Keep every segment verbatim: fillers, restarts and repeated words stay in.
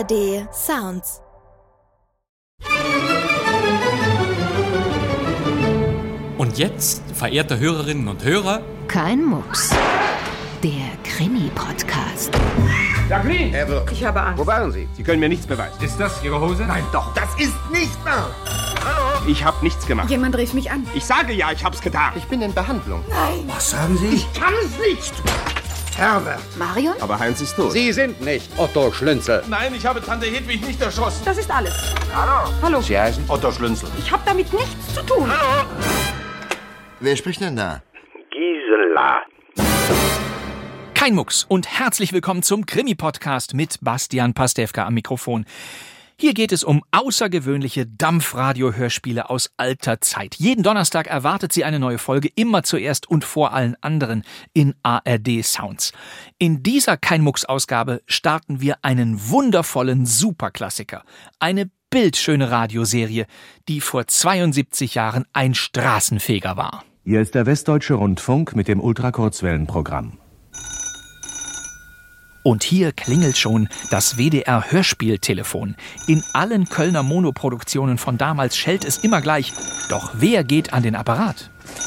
R D Sounds. Und jetzt, verehrte Hörerinnen und Hörer, kein Mucks. Der Krimi-Podcast. Jacqueline! Herr Ich habe Angst. Wo waren Sie? Sie können mir nichts beweisen. Ist das Ihre Hose? Nein, doch. Das ist nicht wahr! Hallo? Ich habe nichts gemacht. Jemand rief mich an. Ich sage ja, ich hab's getan. Ich bin in Behandlung. Nein! Was sagen Sie? Ich kann es nicht. Herbert! Marion? Aber Heinz ist tot. Sie sind nicht Otto Schlünzel. Nein, ich habe Tante Hedwig nicht erschossen. Das ist alles. Hallo? Hallo. Sie heißen? Otto Schlünzel. Ich habe damit nichts zu tun. Hallo? Wer spricht denn da? Gisela. kein Mucks und herzlich willkommen zum Krimi-Podcast mit Bastian Pastewka am Mikrofon. Hier geht es um außergewöhnliche Dampfradio-Hörspiele aus alter Zeit. Jeden Donnerstag erwartet Sie eine neue Folge, immer zuerst und vor allen anderen in A R D Sounds. In dieser Kein-Mucks-Ausgabe starten wir einen wundervollen Superklassiker. Eine bildschöne Radioserie, die vor zweiundsiebzig Jahren ein Straßenfeger war. Hier ist der Westdeutsche Rundfunk mit dem Ultrakurzwellenprogramm. Und hier klingelt schon das W D R-Hörspieltelefon. In allen Kölner Monoproduktionen von damals schellt es immer gleich. Doch wer geht an den Apparat?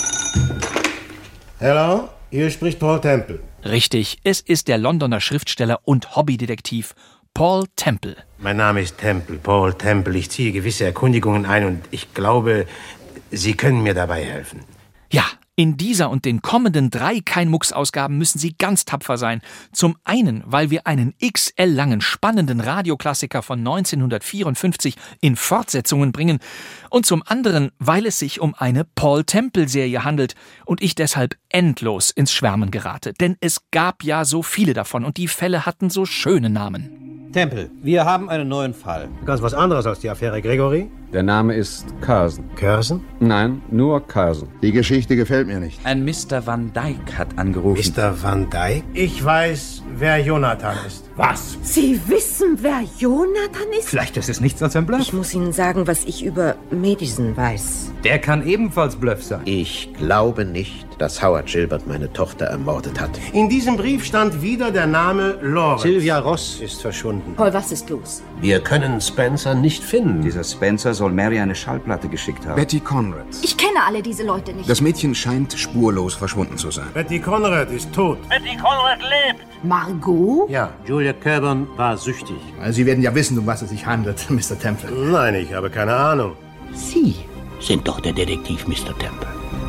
Hallo, hier spricht Paul Temple. Richtig, es ist der Londoner Schriftsteller und Hobbydetektiv Paul Temple. Mein Name ist Temple, Paul Temple. Ich ziehe gewisse Erkundigungen ein und ich glaube, Sie können mir dabei helfen. Ja, in dieser und den kommenden drei Kein-Mucks-Ausgaben müssen Sie ganz tapfer sein. Zum einen, weil wir einen X L-langen, spannenden Radioklassiker von neunzehnhundertvierundfünfzig in Fortsetzungen bringen und zum anderen, weil es sich um eine Paul-Temple-Serie handelt und ich deshalb endlos ins Schwärmen gerate. Denn es gab ja so viele davon und die Fälle hatten so schöne Namen. Temple, wir haben einen neuen Fall. Ganz was anderes als die Affäre Gregory? Der Name ist Carson. Carson? Nein, nur Carson. Die Geschichte gefällt mir nicht. Ein Mister Van Dyke hat angerufen. Mister Van Dyke? Ich weiß, wer Jonathan ist. Was? Sie wissen, wer Jonathan ist? Vielleicht ist es nichts als ein Bluff. Ich muss Ihnen sagen, was ich über Madison weiß. Der kann ebenfalls Bluff sein. Ich glaube nicht, dass Howard Gilbert meine Tochter ermordet hat. In diesem Brief stand wieder der Name Lawrence. Sylvia Ross ist verschwunden. Paul, was ist los? Wir können Spencer nicht finden. Dieser Spencer soll Mary eine Schallplatte geschickt haben. Betty Conrad. Ich kenne alle diese Leute nicht. Das Mädchen scheint spurlos verschwunden zu sein. Betty Conrad ist tot. Betty Conrad lebt. Margot? Ja, Julia Coburn war süchtig. Sie werden ja wissen, um was es sich handelt, Mister Temple. Nein, ich habe keine Ahnung. Sie sind doch der Detektiv, Mister Temple.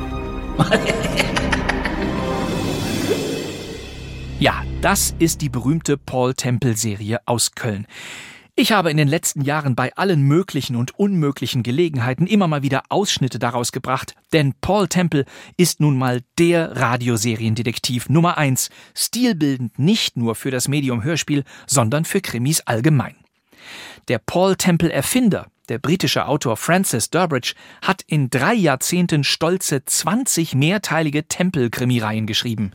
Ja, das ist die berühmte Paul-Temple-Serie aus Köln. Ich habe in den letzten Jahren bei allen möglichen und unmöglichen Gelegenheiten immer mal wieder Ausschnitte daraus gebracht, denn Paul Temple ist nun mal der Radioseriendetektiv Nummer eins, stilbildend nicht nur für das Medium Hörspiel, sondern für Krimis allgemein. Der Paul Temple-Erfinder, der britische Autor Francis Durbridge, hat in drei Jahrzehnten stolze zwanzig mehrteilige Temple-Krimireihen geschrieben.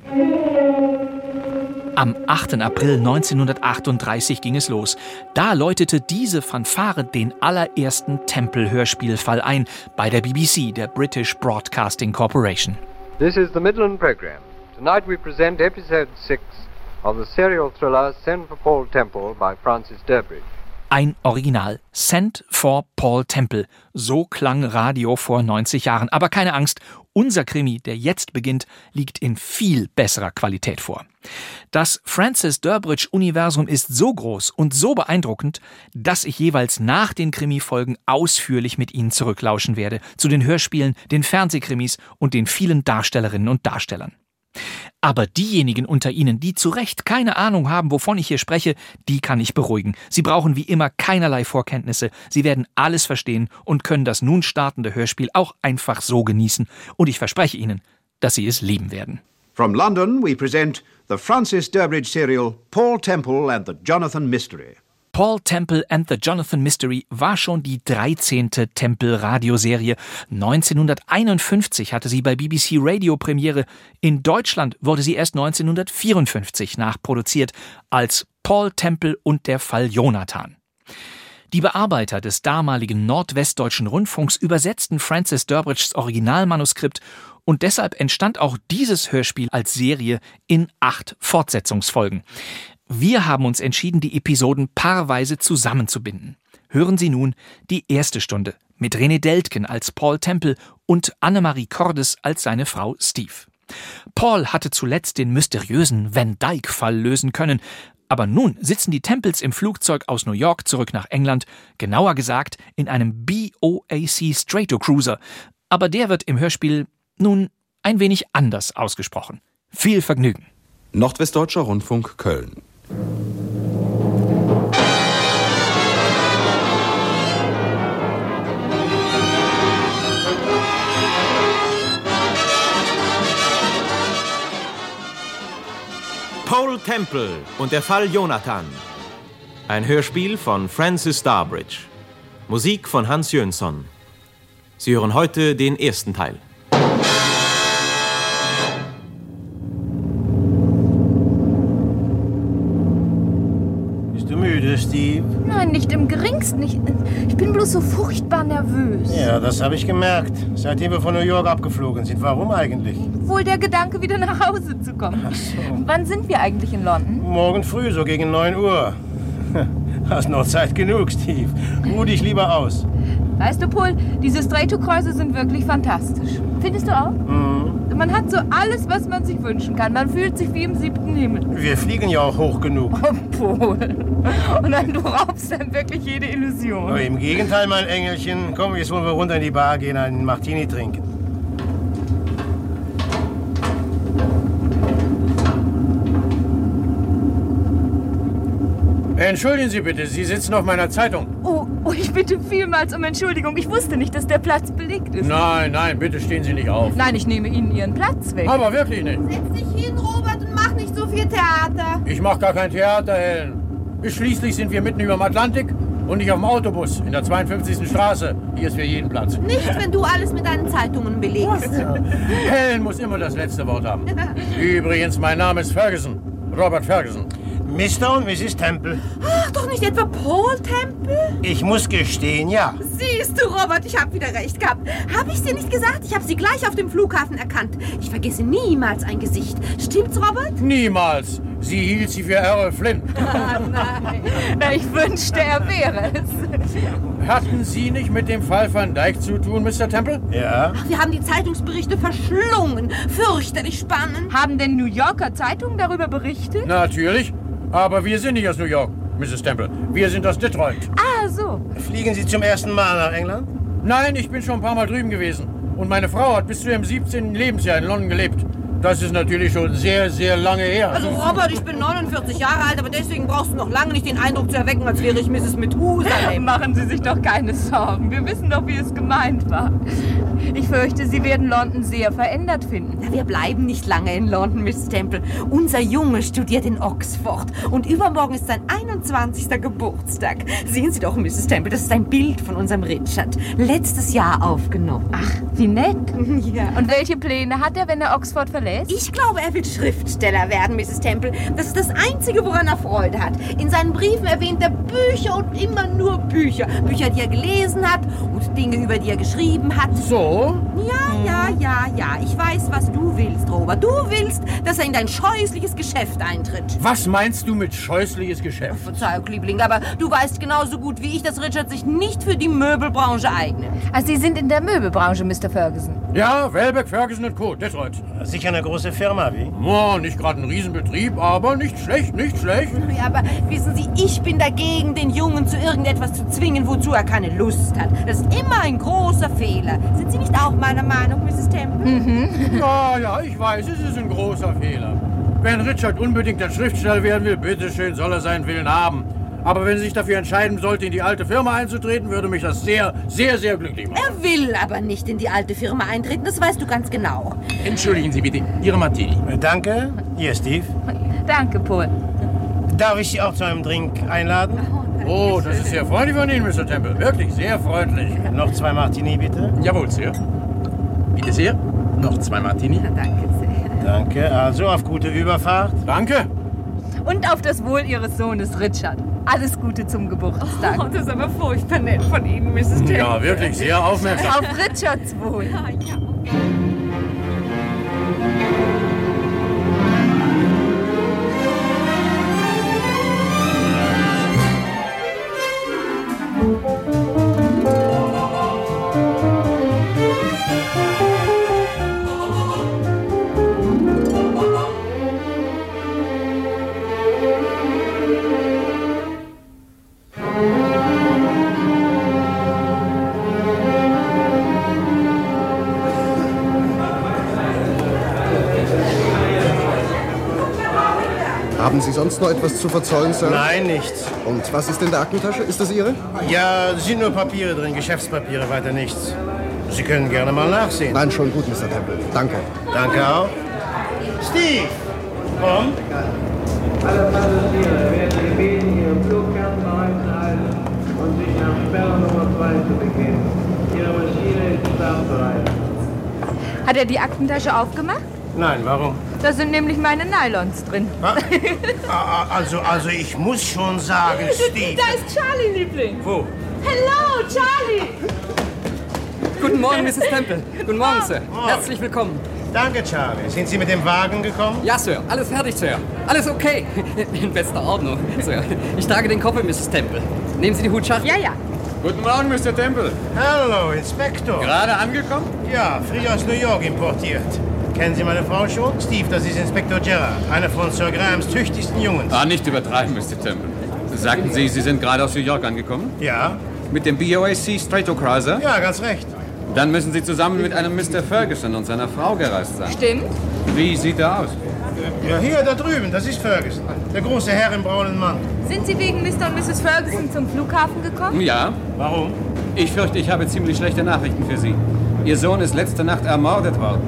Am achten April neunzehnhundertachtunddreißig ging es los. Da läutete diese Fanfare den allerersten Temple-Hörspielfall ein bei der B B C, der British Broadcasting Corporation. This is the Midland Program. Tonight we present episode six of the serial thriller Send for Paul Temple by Francis Durbridge. Ein Original. Send for Paul Temple. So klang Radio vor neunzig Jahren. Aber keine Angst, unser Krimi, der jetzt beginnt, liegt in viel besserer Qualität vor. Das Francis Durbridge-Universum ist so groß und so beeindruckend, dass ich jeweils nach den Krimi-Folgen ausführlich mit Ihnen zurücklauschen werde. Zu den Hörspielen, den Fernsehkrimis und den vielen Darstellerinnen und Darstellern. Aber diejenigen unter Ihnen, die zu Recht keine Ahnung haben, wovon ich hier spreche, die kann ich beruhigen. Sie brauchen wie immer keinerlei Vorkenntnisse. Sie werden alles verstehen und können das nun startende Hörspiel auch einfach so genießen. Und ich verspreche Ihnen, dass Sie es lieben werden. From London we present the Francis Durbridge serial Paul Temple and the Jonathan Mystery. Paul Temple and the Jonathan Mystery war schon die dreizehnte Temple-Radioserie. neunzehnhunderteinundfünfzig hatte sie bei B B C Radio Premiere. In Deutschland wurde sie erst neunzehnhundertvierundfünfzig nachproduziert als Paul Temple und der Fall Jonathan. Die Bearbeiter des damaligen Nordwestdeutschen Rundfunks übersetzten Francis Durbridges Originalmanuskript und deshalb entstand auch dieses Hörspiel als Serie in acht Fortsetzungsfolgen. Wir haben uns entschieden, die Episoden paarweise zusammenzubinden. Hören Sie nun die erste Stunde mit René Deltgen als Paul Temple und Annemarie Cordes als seine Frau Steve. Paul hatte zuletzt den mysteriösen Van Dyke-Fall lösen können, aber nun sitzen die Temples im Flugzeug aus New York zurück nach England, genauer gesagt in einem B O A C Stratocruiser. Aber der wird im Hörspiel nun ein wenig anders ausgesprochen. Viel Vergnügen. Nordwestdeutscher Rundfunk Köln. Paul Temple und der Fall Jonathan. Ein Hörspiel von Francis Starbridge. Musik von Hans Jönsson. Sie hören heute den ersten Teil. Bist du müde, Steve? Nein, nicht im geringsten. Ich, ich bin bloß so furchtbar nervös. Ja, das habe ich gemerkt. Seitdem wir von New York abgeflogen sind. Warum eigentlich? Wohl der Gedanke, wieder nach Hause zu kommen. Ach so. Wann sind wir eigentlich in London? Morgen früh, so gegen neun Uhr. Hast noch Zeit genug, Steve. Ruh dich lieber aus. Weißt du, Paul, diese Stratocruiser sind wirklich fantastisch. Findest du auch? Mhm. Man hat so alles, was man sich wünschen kann. Man fühlt sich wie im siebten Himmel. Wir fliegen ja auch hoch genug. Oh, Paul. Und dann, du raubst dann wirklich jede Illusion. Oh, im Gegenteil, mein Engelchen. Komm, jetzt wollen wir runter in die Bar gehen, einen Martini trinken. Entschuldigen Sie bitte, Sie sitzen auf meiner Zeitung. Oh, oh, ich bitte vielmals um Entschuldigung. Ich wusste nicht, dass der Platz belegt ist. Nein, nein, bitte stehen Sie nicht auf. Nein, ich nehme Ihnen Ihren Platz weg. Aber wirklich nicht. Setz dich hin, Robert, und mach nicht so viel Theater. Ich mach gar kein Theater, Helen. Schließlich sind wir mitten über dem Atlantik und nicht auf dem Autobus in der zweiundfünfzigsten Straße. Hier ist für jeden Platz. Nicht, wenn du alles mit deinen Zeitungen belegst. Ja. Helen muss immer das letzte Wort haben. Übrigens, mein Name ist Ferguson. Robert Ferguson. Mister und Missus Temple. Ach, doch nicht etwa Paul Temple? Ich muss gestehen, ja. Siehst du, Robert, ich habe wieder recht gehabt. Habe ich dir nicht gesagt? Ich habe sie gleich auf dem Flughafen erkannt. Ich vergesse niemals ein Gesicht. Stimmt's, Robert? Niemals. Sie hielt sie für Errol Flynn. Ah, nein. Na, ich wünschte, er wäre es. Hatten Sie nicht mit dem Fall Van Dyke zu tun, Mister Temple? Ja. Ach, wir haben die Zeitungsberichte verschlungen. Fürchterlich spannend. Haben denn New Yorker Zeitungen darüber berichtet? Natürlich. Aber wir sind nicht aus New York, Missus Temple. Wir sind aus Detroit. Ah, so. Fliegen Sie zum ersten Mal nach England? Nein, ich bin schon ein paar Mal drüben gewesen. Und meine Frau hat bis zu ihrem siebzehnten Lebensjahr in London gelebt. Das ist natürlich schon sehr, sehr lange her. Also Robert, ich bin neunundvierzig Jahre alt, aber deswegen brauchst du noch lange nicht den Eindruck zu erwecken, als wäre ich Missus Methusalem. Machen Sie sich doch keine Sorgen. Wir wissen doch, wie es gemeint war. Ich fürchte, Sie werden London sehr verändert finden. Na, wir bleiben nicht lange in London, Missus Temple. Unser Junge studiert in Oxford und übermorgen ist sein einundzwanzigster Geburtstag. Sehen Sie doch, Missus Temple, das ist ein Bild von unserem Richard. Letztes Jahr aufgenommen. Ach, wie nett. Ja. Und welche Pläne hat er, wenn er Oxford verlässt? Ich glaube, er will Schriftsteller werden, Missus Temple. Das ist das Einzige, woran er Freude hat. In seinen Briefen erwähnt er Bücher und immer nur Bücher. Bücher, die er gelesen hat und Dinge, über die er geschrieben hat. So? Ja, ja, ja, ja. Ich weiß, was du willst, Robert. Du willst, dass er in dein scheußliches Geschäft eintritt. Was meinst du mit scheußliches Geschäft? Verzeihung, Liebling, aber du weißt genauso gut wie ich, dass Richard sich nicht für die Möbelbranche eignet. Also Sie sind in der Möbelbranche, Mister Ferguson? Ja, Welbeck, Ferguson und Co., Detroit. Sicher eine große Firma, wie? Oh, nicht gerade ein Riesenbetrieb, aber nicht schlecht, nicht schlecht. Ja, aber wissen Sie, ich bin dagegen, den Jungen zu irgendetwas zu zwingen, wozu er keine Lust hat. Das ist immer ein großer Fehler. Sind Sie nicht auch meiner Meinung, Missus Temple? Mhm. Ja, ja, ich weiß, es ist ein großer Fehler. Wenn Richard unbedingt ein Schriftsteller werden will, bitteschön, soll er seinen Willen haben. Aber wenn er sich dafür entscheiden sollte, in die alte Firma einzutreten, würde mich das sehr, sehr, sehr glücklich machen. Er will aber nicht in die alte Firma eintreten, das weißt du ganz genau. Entschuldigen Sie bitte, Ihre Martini. Danke. Hier, Steve. Danke, Paul. Darf ich Sie auch zu einem Drink einladen? Oh, das ist sehr freundlich von Ihnen, Mister Temple. Wirklich sehr freundlich. Noch zwei Martini, bitte. Jawohl, Sir. Bitte sehr. Noch zwei Martini. Danke sehr. Danke. Also auf gute Überfahrt. Danke. Und auf das Wohl Ihres Sohnes Richard. Alles Gute zum Geburtstag. Oh, das ist aber furchtbar nett von Ihnen, Missus Temple. Ja, wirklich, sehr aufmerksam. Auf Richards Wohl. Ja, ja. Haben Sie sonst noch etwas zu verzollen, Sir? Nein, nichts. Und was ist in der Aktentasche? Ist das Ihre? Ja, es sind nur Papiere drin, Geschäftspapiere, weiter nichts. Sie können gerne mal nachsehen. Nein, schon gut, Mister Temple. Danke. Danke auch. Steve, komm. Alle Passagiere werden gebeten, ihren Flugkarten bereitzuhalten und sich nach Sperre Nummer zwei zu begeben. Ihre Maschine ist startbereit. Hat er die Aktentasche aufgemacht? Nein, warum? Da sind nämlich meine Nylons drin. Also, also ich muss schon sagen, Steve... Da ist Charlie, Liebling. Wo? Hello, Charlie. Guten Morgen, Misses Temple. Guten Morgen, Sir. Morgen. Herzlich willkommen. Danke, Charlie. Sind Sie mit dem Wagen gekommen? Ja, Sir. Alles fertig, Sir. Alles okay. In bester Ordnung, Sir. Ich trage den Koffer, Misses Temple. Nehmen Sie die Hutschachtel? Ja, ja. Guten Morgen, Mister Temple. Hallo, Inspektor. Gerade angekommen? Ja, frisch aus New York importiert. Kennen Sie meine Frau schon? Steve, das ist Inspektor Gerard, einer von Sir Grahams tüchtigsten Jungs. Ah, nicht übertreiben, Mister Temple. Sagten Sie, Sie sind gerade aus New York angekommen? Ja. Mit dem B O A C Stratocruiser? Ja, ganz recht. Dann müssen Sie zusammen mit einem Mister Ferguson und seiner Frau gereist sein. Stimmt. Wie sieht er aus? Ja, hier, da drüben, das ist Ferguson. Der große Herr im braunen Mantel. Sind Sie wegen Mister und Misses Ferguson zum Flughafen gekommen? Ja. Warum? Ich fürchte, ich habe ziemlich schlechte Nachrichten für Sie. Ihr Sohn ist letzte Nacht ermordet worden.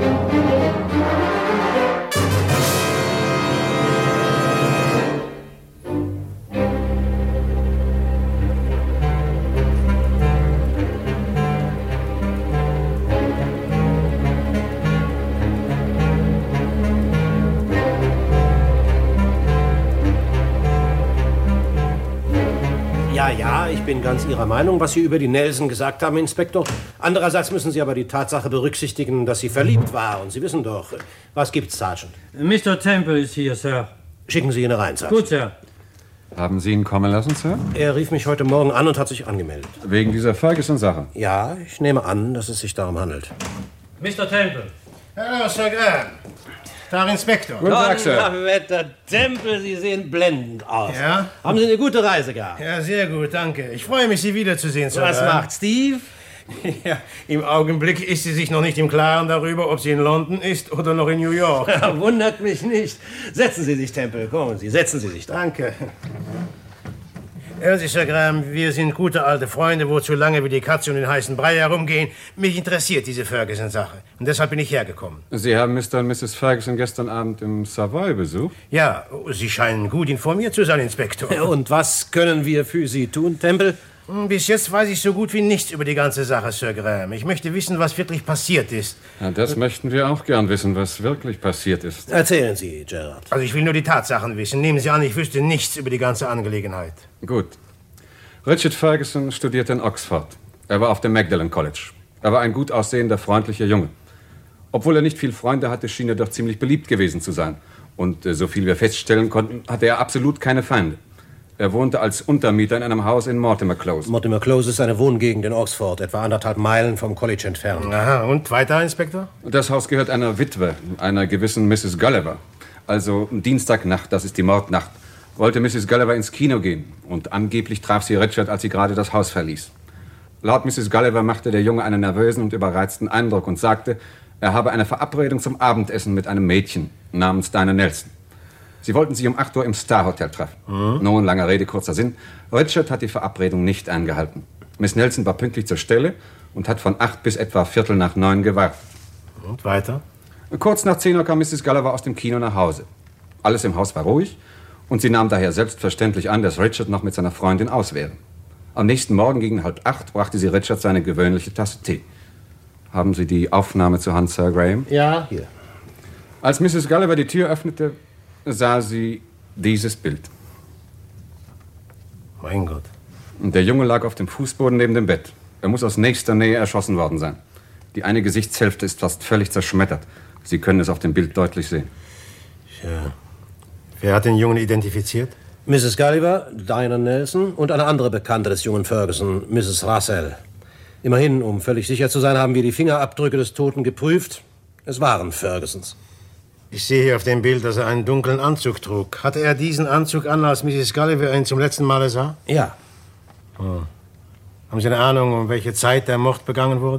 Ja, ja, ich bin ganz Ihrer Meinung, was Sie über die Nelson gesagt haben, Inspektor. Andererseits müssen Sie aber die Tatsache berücksichtigen, dass sie verliebt war. Und Sie wissen doch, was gibt's, Sergeant? Mister Temple ist hier, Sir. Schicken Sie ihn rein, Sergeant. Gut, Sir. Haben Sie ihn kommen lassen, Sir? Er rief mich heute Morgen an und hat sich angemeldet. Wegen dieser Ferguson-Sache? Ja, ich nehme an, dass es sich darum handelt. Mister Temple. Hallo, Sir Graham. Tag, Inspektor. Guten Tag, Sir. Donnerwetter, Tempel, Sie sehen blendend aus. Ja? Haben Sie eine gute Reise gehabt? Ja, sehr gut, danke. Ich freue mich, Sie wiederzusehen, Sir Was Graham. macht Steve? Ja, im Augenblick ist sie sich noch nicht im Klaren darüber, ob sie in London ist oder noch in New York. Ja, wundert mich nicht. Setzen Sie sich, Temple. Kommen Sie, setzen Sie sich da. Danke. Hören Sie, Sir Graham, wir sind gute alte Freunde, wo zu lange wie die Katze um den heißen Brei herumgehen. Mich interessiert diese Ferguson-Sache. Und deshalb bin ich hergekommen. Sie haben Mister und Misses Ferguson gestern Abend im Savoy besucht? Ja, Sie scheinen gut informiert zu sein, Inspektor. Und was können wir für Sie tun, Temple? Bis jetzt weiß ich so gut wie nichts über die ganze Sache, Sir Graham. Ich möchte wissen, was wirklich passiert ist. Ja, das möchten wir auch gern wissen, was wirklich passiert ist. Erzählen Sie, Gerard. Also ich will nur die Tatsachen wissen. Nehmen Sie an, ich wüsste nichts über die ganze Angelegenheit. Gut. Richard Ferguson studierte in Oxford. Er war auf dem Magdalen College. Er war ein gut aussehender, freundlicher Junge. Obwohl er nicht viel Freunde hatte, schien er doch ziemlich beliebt gewesen zu sein. Und äh, so viel wir feststellen konnten, hatte er absolut keine Feinde. Er wohnte als Untermieter in einem Haus in Mortimer Close. Mortimer Close ist eine Wohngegend in Oxford, etwa anderthalb Meilen vom College entfernt. Aha, und weiter, Inspektor? Das Haus gehört einer Witwe, einer gewissen Misses Gulliver. Also Dienstagnacht, das ist die Mordnacht, wollte Misses Gulliver ins Kino gehen. Und angeblich traf sie Richard, als sie gerade das Haus verließ. Laut Misses Gulliver machte der Junge einen nervösen und überreizten Eindruck und sagte, er habe eine Verabredung zum Abendessen mit einem Mädchen namens Dinah Nelson. Sie wollten sich um acht Uhr im Star Hotel treffen. Mhm. Nun, langer Rede, kurzer Sinn. Richard hat die Verabredung nicht eingehalten. Miss Nelson war pünktlich zur Stelle und hat von acht bis etwa Viertel nach neun gewartet. Und weiter? Kurz nach zehn Uhr kam Misses Gulliver aus dem Kino nach Hause. Alles im Haus war ruhig und sie nahm daher selbstverständlich an, dass Richard noch mit seiner Freundin aus wäre. Am nächsten Morgen gegen halb acht brachte sie Richard seine gewöhnliche Tasse Tee. Haben Sie die Aufnahme zur Hand, Sir Graham? Ja, hier. Als Misses Gulliver die Tür öffnete, sah sie dieses Bild. Mein Gott. Und der Junge lag auf dem Fußboden neben dem Bett. Er muss aus nächster Nähe erschossen worden sein. Die eine Gesichtshälfte ist fast völlig zerschmettert. Sie können es auf dem Bild deutlich sehen. Ja. Wer hat den Jungen identifiziert? Misses Gulliver, Dinah Nelson und eine andere Bekannte des jungen Ferguson, Misses Russell. Immerhin, um völlig sicher zu sein, haben wir die Fingerabdrücke des Toten geprüft. Es waren Fergusons. Ich sehe hier auf dem Bild, dass er einen dunklen Anzug trug. Hatte er diesen Anzug an, als Misses Gulliver ihn zum letzten Mal sah? Ja. Oh. Haben Sie eine Ahnung, um welche Zeit der Mord begangen wurde?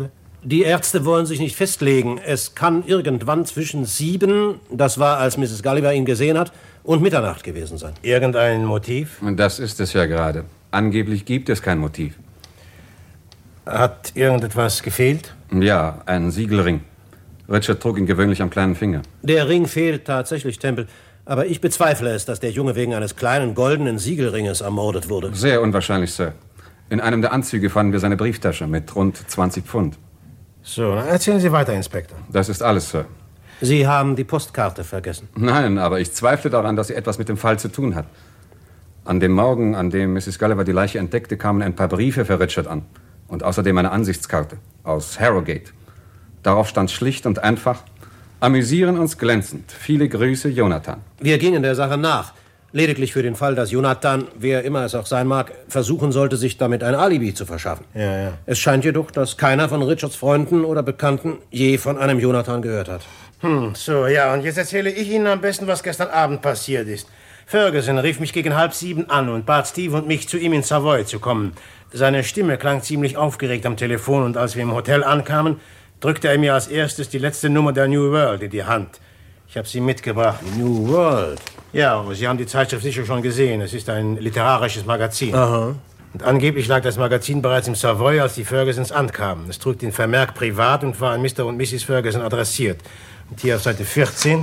Die Ärzte wollen sich nicht festlegen. Es kann irgendwann zwischen sieben, das war, als Misses Gulliver ihn gesehen hat, und Mitternacht gewesen sein. Irgendein Motiv? Und das ist es ja gerade. Angeblich gibt es kein Motiv. Hat irgendetwas gefehlt? Ja, ein Siegelring. Richard trug ihn gewöhnlich am kleinen Finger. Der Ring fehlt tatsächlich, Temple. Aber ich bezweifle es, dass der Junge wegen eines kleinen goldenen Siegelringes ermordet wurde. Sehr unwahrscheinlich, Sir. In einem der Anzüge fanden wir seine Brieftasche mit rund zwanzig Pfund. So, dann erzählen Sie weiter, Inspektor. Das ist alles, Sir. Sie haben die Postkarte vergessen. Nein, aber ich zweifle daran, dass sie etwas mit dem Fall zu tun hat. An dem Morgen, an dem Misses Gulliver die Leiche entdeckte, kamen ein paar Briefe für Richard an. Und außerdem eine Ansichtskarte aus Harrogate. Darauf stand schlicht und einfach: Amüsieren uns glänzend. Viele Grüße, Jonathan. Wir gingen der Sache nach. Lediglich für den Fall, dass Jonathan, wer immer es auch sein mag, versuchen sollte, sich damit ein Alibi zu verschaffen. Ja, ja. Es scheint jedoch, dass keiner von Richards Freunden oder Bekannten je von einem Jonathan gehört hat. Hm, so, ja, und jetzt erzähle ich Ihnen am besten, was gestern Abend passiert ist. Ferguson rief mich gegen halb sieben an und bat Steve und mich, zu ihm in Savoy zu kommen. Seine Stimme klang ziemlich aufgeregt am Telefon, und als wir im Hotel ankamen, drückte er mir als erstes die letzte Nummer der New World in die Hand. Ich habe sie mitgebracht. New World? Ja, Sie haben die Zeitschrift sicher schon gesehen. Es ist ein literarisches Magazin. Aha. Und angeblich lag das Magazin bereits im Savoy, als die Fergusons ankamen. Es trug den Vermerk privat und war an Mister und Missis Ferguson adressiert. Und hier auf Seite vierzehn...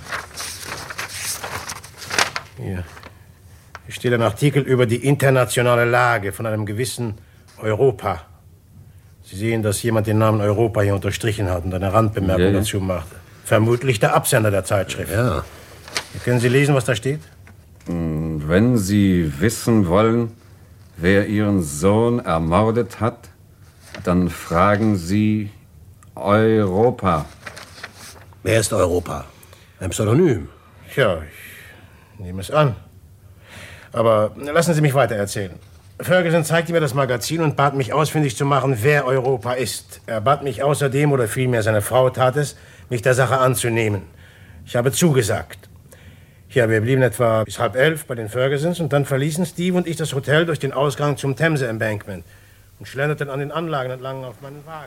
Hier. Hier steht ein Artikel über die internationale Lage von einem gewissen Europa. Sie sehen, dass jemand den Namen Europa hier unterstrichen hat und eine Randbemerkung ja, ja. dazu machte. Vermutlich der Absender der Zeitschrift. Ja. Können Sie lesen, was da steht? Wenn Sie wissen wollen, wer Ihren Sohn ermordet hat, dann fragen Sie Europa. Wer ist Europa? Ein Pseudonym. Ja, ich nehme es an. Aber lassen Sie mich weiter erzählen. Ferguson zeigte mir das Magazin und bat mich ausfindig zu machen, wer Europa ist. Er bat mich außerdem, oder vielmehr seine Frau tat es, mich der Sache anzunehmen. Ich habe zugesagt. Ja, wir blieben etwa bis halb elf bei den Fergusons und dann verließen Steve und ich das Hotel durch den Ausgang zum Themse Embankment und schlenderten an den Anlagen entlang auf meinen Wagen.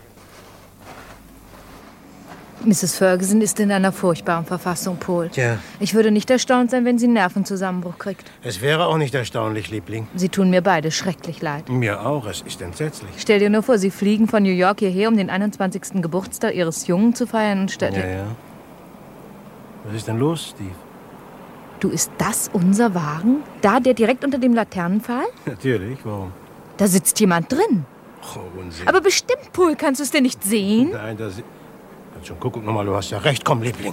Misses Ferguson ist in einer furchtbaren Verfassung, Paul. Tja. Ich würde nicht erstaunt sein, wenn sie einen Nervenzusammenbruch kriegt. Es wäre auch nicht erstaunlich, Liebling. Sie tun mir beide schrecklich leid. Mir auch, es ist entsetzlich. Stell dir nur vor, Sie fliegen von New York hierher, um den einundzwanzigsten Geburtstag Ihres Jungen zu feiern und statt... Ja, ja. Was ist denn los, Steve? Du, ist das unser Wagen? Da, der direkt unter dem Laternenpfahl? Natürlich, warum? Da sitzt jemand drin. Oh, Unsinn. Aber bestimmt, Paul, kannst du es denn nicht sehen? Nein, das... Kannst schon gucken, nochmal, du hast ja recht. Komm, Liebling.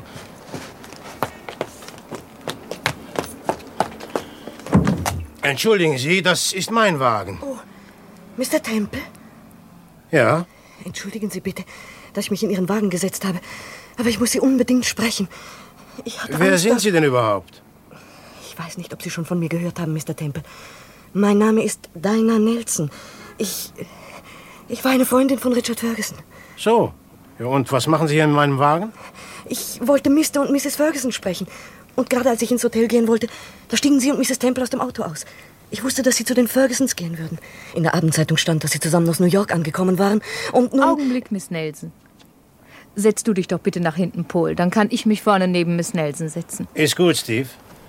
Entschuldigen Sie, das ist mein Wagen. Oh, Mister Temple? Ja? Entschuldigen Sie bitte, dass ich mich in Ihren Wagen gesetzt habe. Aber ich muss Sie unbedingt sprechen. Ich hatte Wer Angst, sind Sie denn überhaupt? Ich weiß nicht, ob Sie schon von mir gehört haben, Mister Temple. Mein Name ist Dinah Nelson. Ich... Ich war eine Freundin von Richard Ferguson. So. Ja, und was machen Sie hier in meinem Wagen? Ich wollte Mister und Misses Ferguson sprechen. Und gerade als ich ins Hotel gehen wollte, da stiegen Sie und Misses Temple aus dem Auto aus. Ich wusste, dass Sie zu den Fergusons gehen würden. In der Abendzeitung stand, dass Sie zusammen aus New York angekommen waren. Und nun... Augenblick, Miss Nelson. Setz du dich doch bitte nach hinten, Paul. Dann kann ich mich vorne neben Miss Nelson setzen. Ist gut, Steve.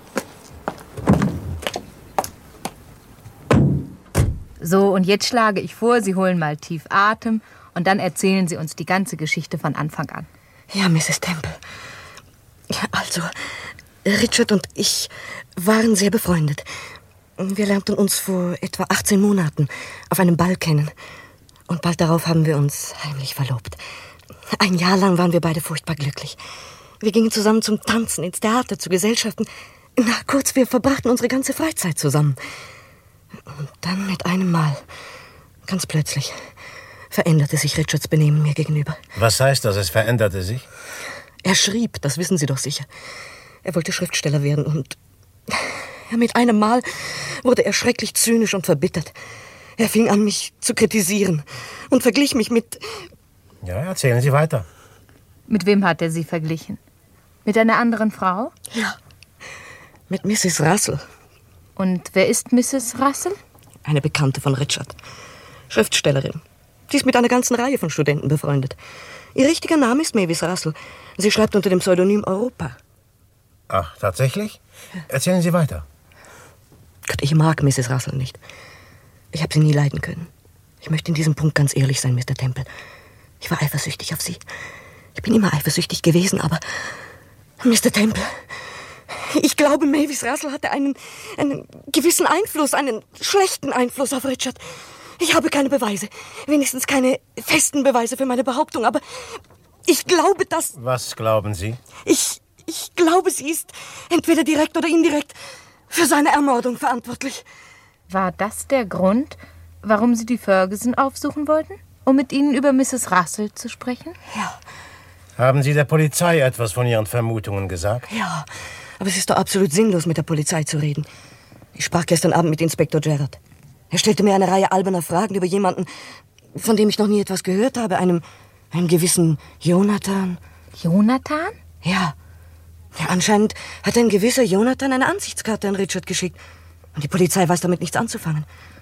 So, und jetzt schlage ich vor, Sie holen mal tief Atem und dann erzählen Sie uns die ganze Geschichte von Anfang an. Ja, Misses Temple. Ja, also, Richard und ich waren sehr befreundet. Wir lernten uns vor etwa achtzehn Monaten auf einem Ball kennen. Und bald darauf haben wir uns heimlich verlobt. Ein Jahr lang waren wir beide furchtbar glücklich. Wir gingen zusammen zum Tanzen, ins Theater, zu Gesellschaften. Na, kurz, wir verbrachten unsere ganze Freizeit zusammen. Und dann mit einem Mal, ganz plötzlich, veränderte sich Richards Benehmen mir gegenüber. Was heißt das, es veränderte sich? Er schrieb, das wissen Sie doch sicher. Er wollte Schriftsteller werden und ja, mit einem Mal wurde er schrecklich zynisch und verbittert. Er fing an, mich zu kritisieren und verglich mich mit... Ja, erzählen Sie weiter. Mit wem hat er Sie verglichen? Mit einer anderen Frau? Ja, mit Misses Russell. Und wer ist Misses Russell? Eine Bekannte von Richard. Schriftstellerin. Sie ist mit einer ganzen Reihe von Studenten befreundet. Ihr richtiger Name ist Mavis Russell. Sie schreibt unter dem Pseudonym Europa. Ach, tatsächlich? Erzählen Sie weiter. Gott, ich mag Misses Russell nicht. Ich habe sie nie leiden können. Ich möchte in diesem Punkt ganz ehrlich sein, Mister Temple. Ich war eifersüchtig auf Sie. Ich bin immer eifersüchtig gewesen, aber... Mister Temple, ich glaube, Mavis Russell hatte einen, einen gewissen Einfluss, einen schlechten Einfluss auf Richard. Ich habe keine Beweise, wenigstens keine festen Beweise für meine Behauptung, aber ich glaube, dass... Was glauben Sie? Ich, ich glaube, sie ist entweder direkt oder indirekt für seine Ermordung verantwortlich. War das der Grund, warum Sie die Ferguson aufsuchen wollten? Um mit Ihnen über Misses Russell zu sprechen? Ja. Haben Sie der Polizei etwas von Ihren Vermutungen gesagt? Ja, aber es ist doch absolut sinnlos, mit der Polizei zu reden. Ich sprach gestern Abend mit Inspektor Gerard. Er stellte mir eine Reihe alberner Fragen über jemanden, von dem ich noch nie etwas gehört habe. Einem, einem gewissen Jonathan. Jonathan? Ja. Ja, anscheinend hat ein gewisser Jonathan eine Ansichtskarte an Richard geschickt. Und die Polizei weiß damit nichts anzufangen.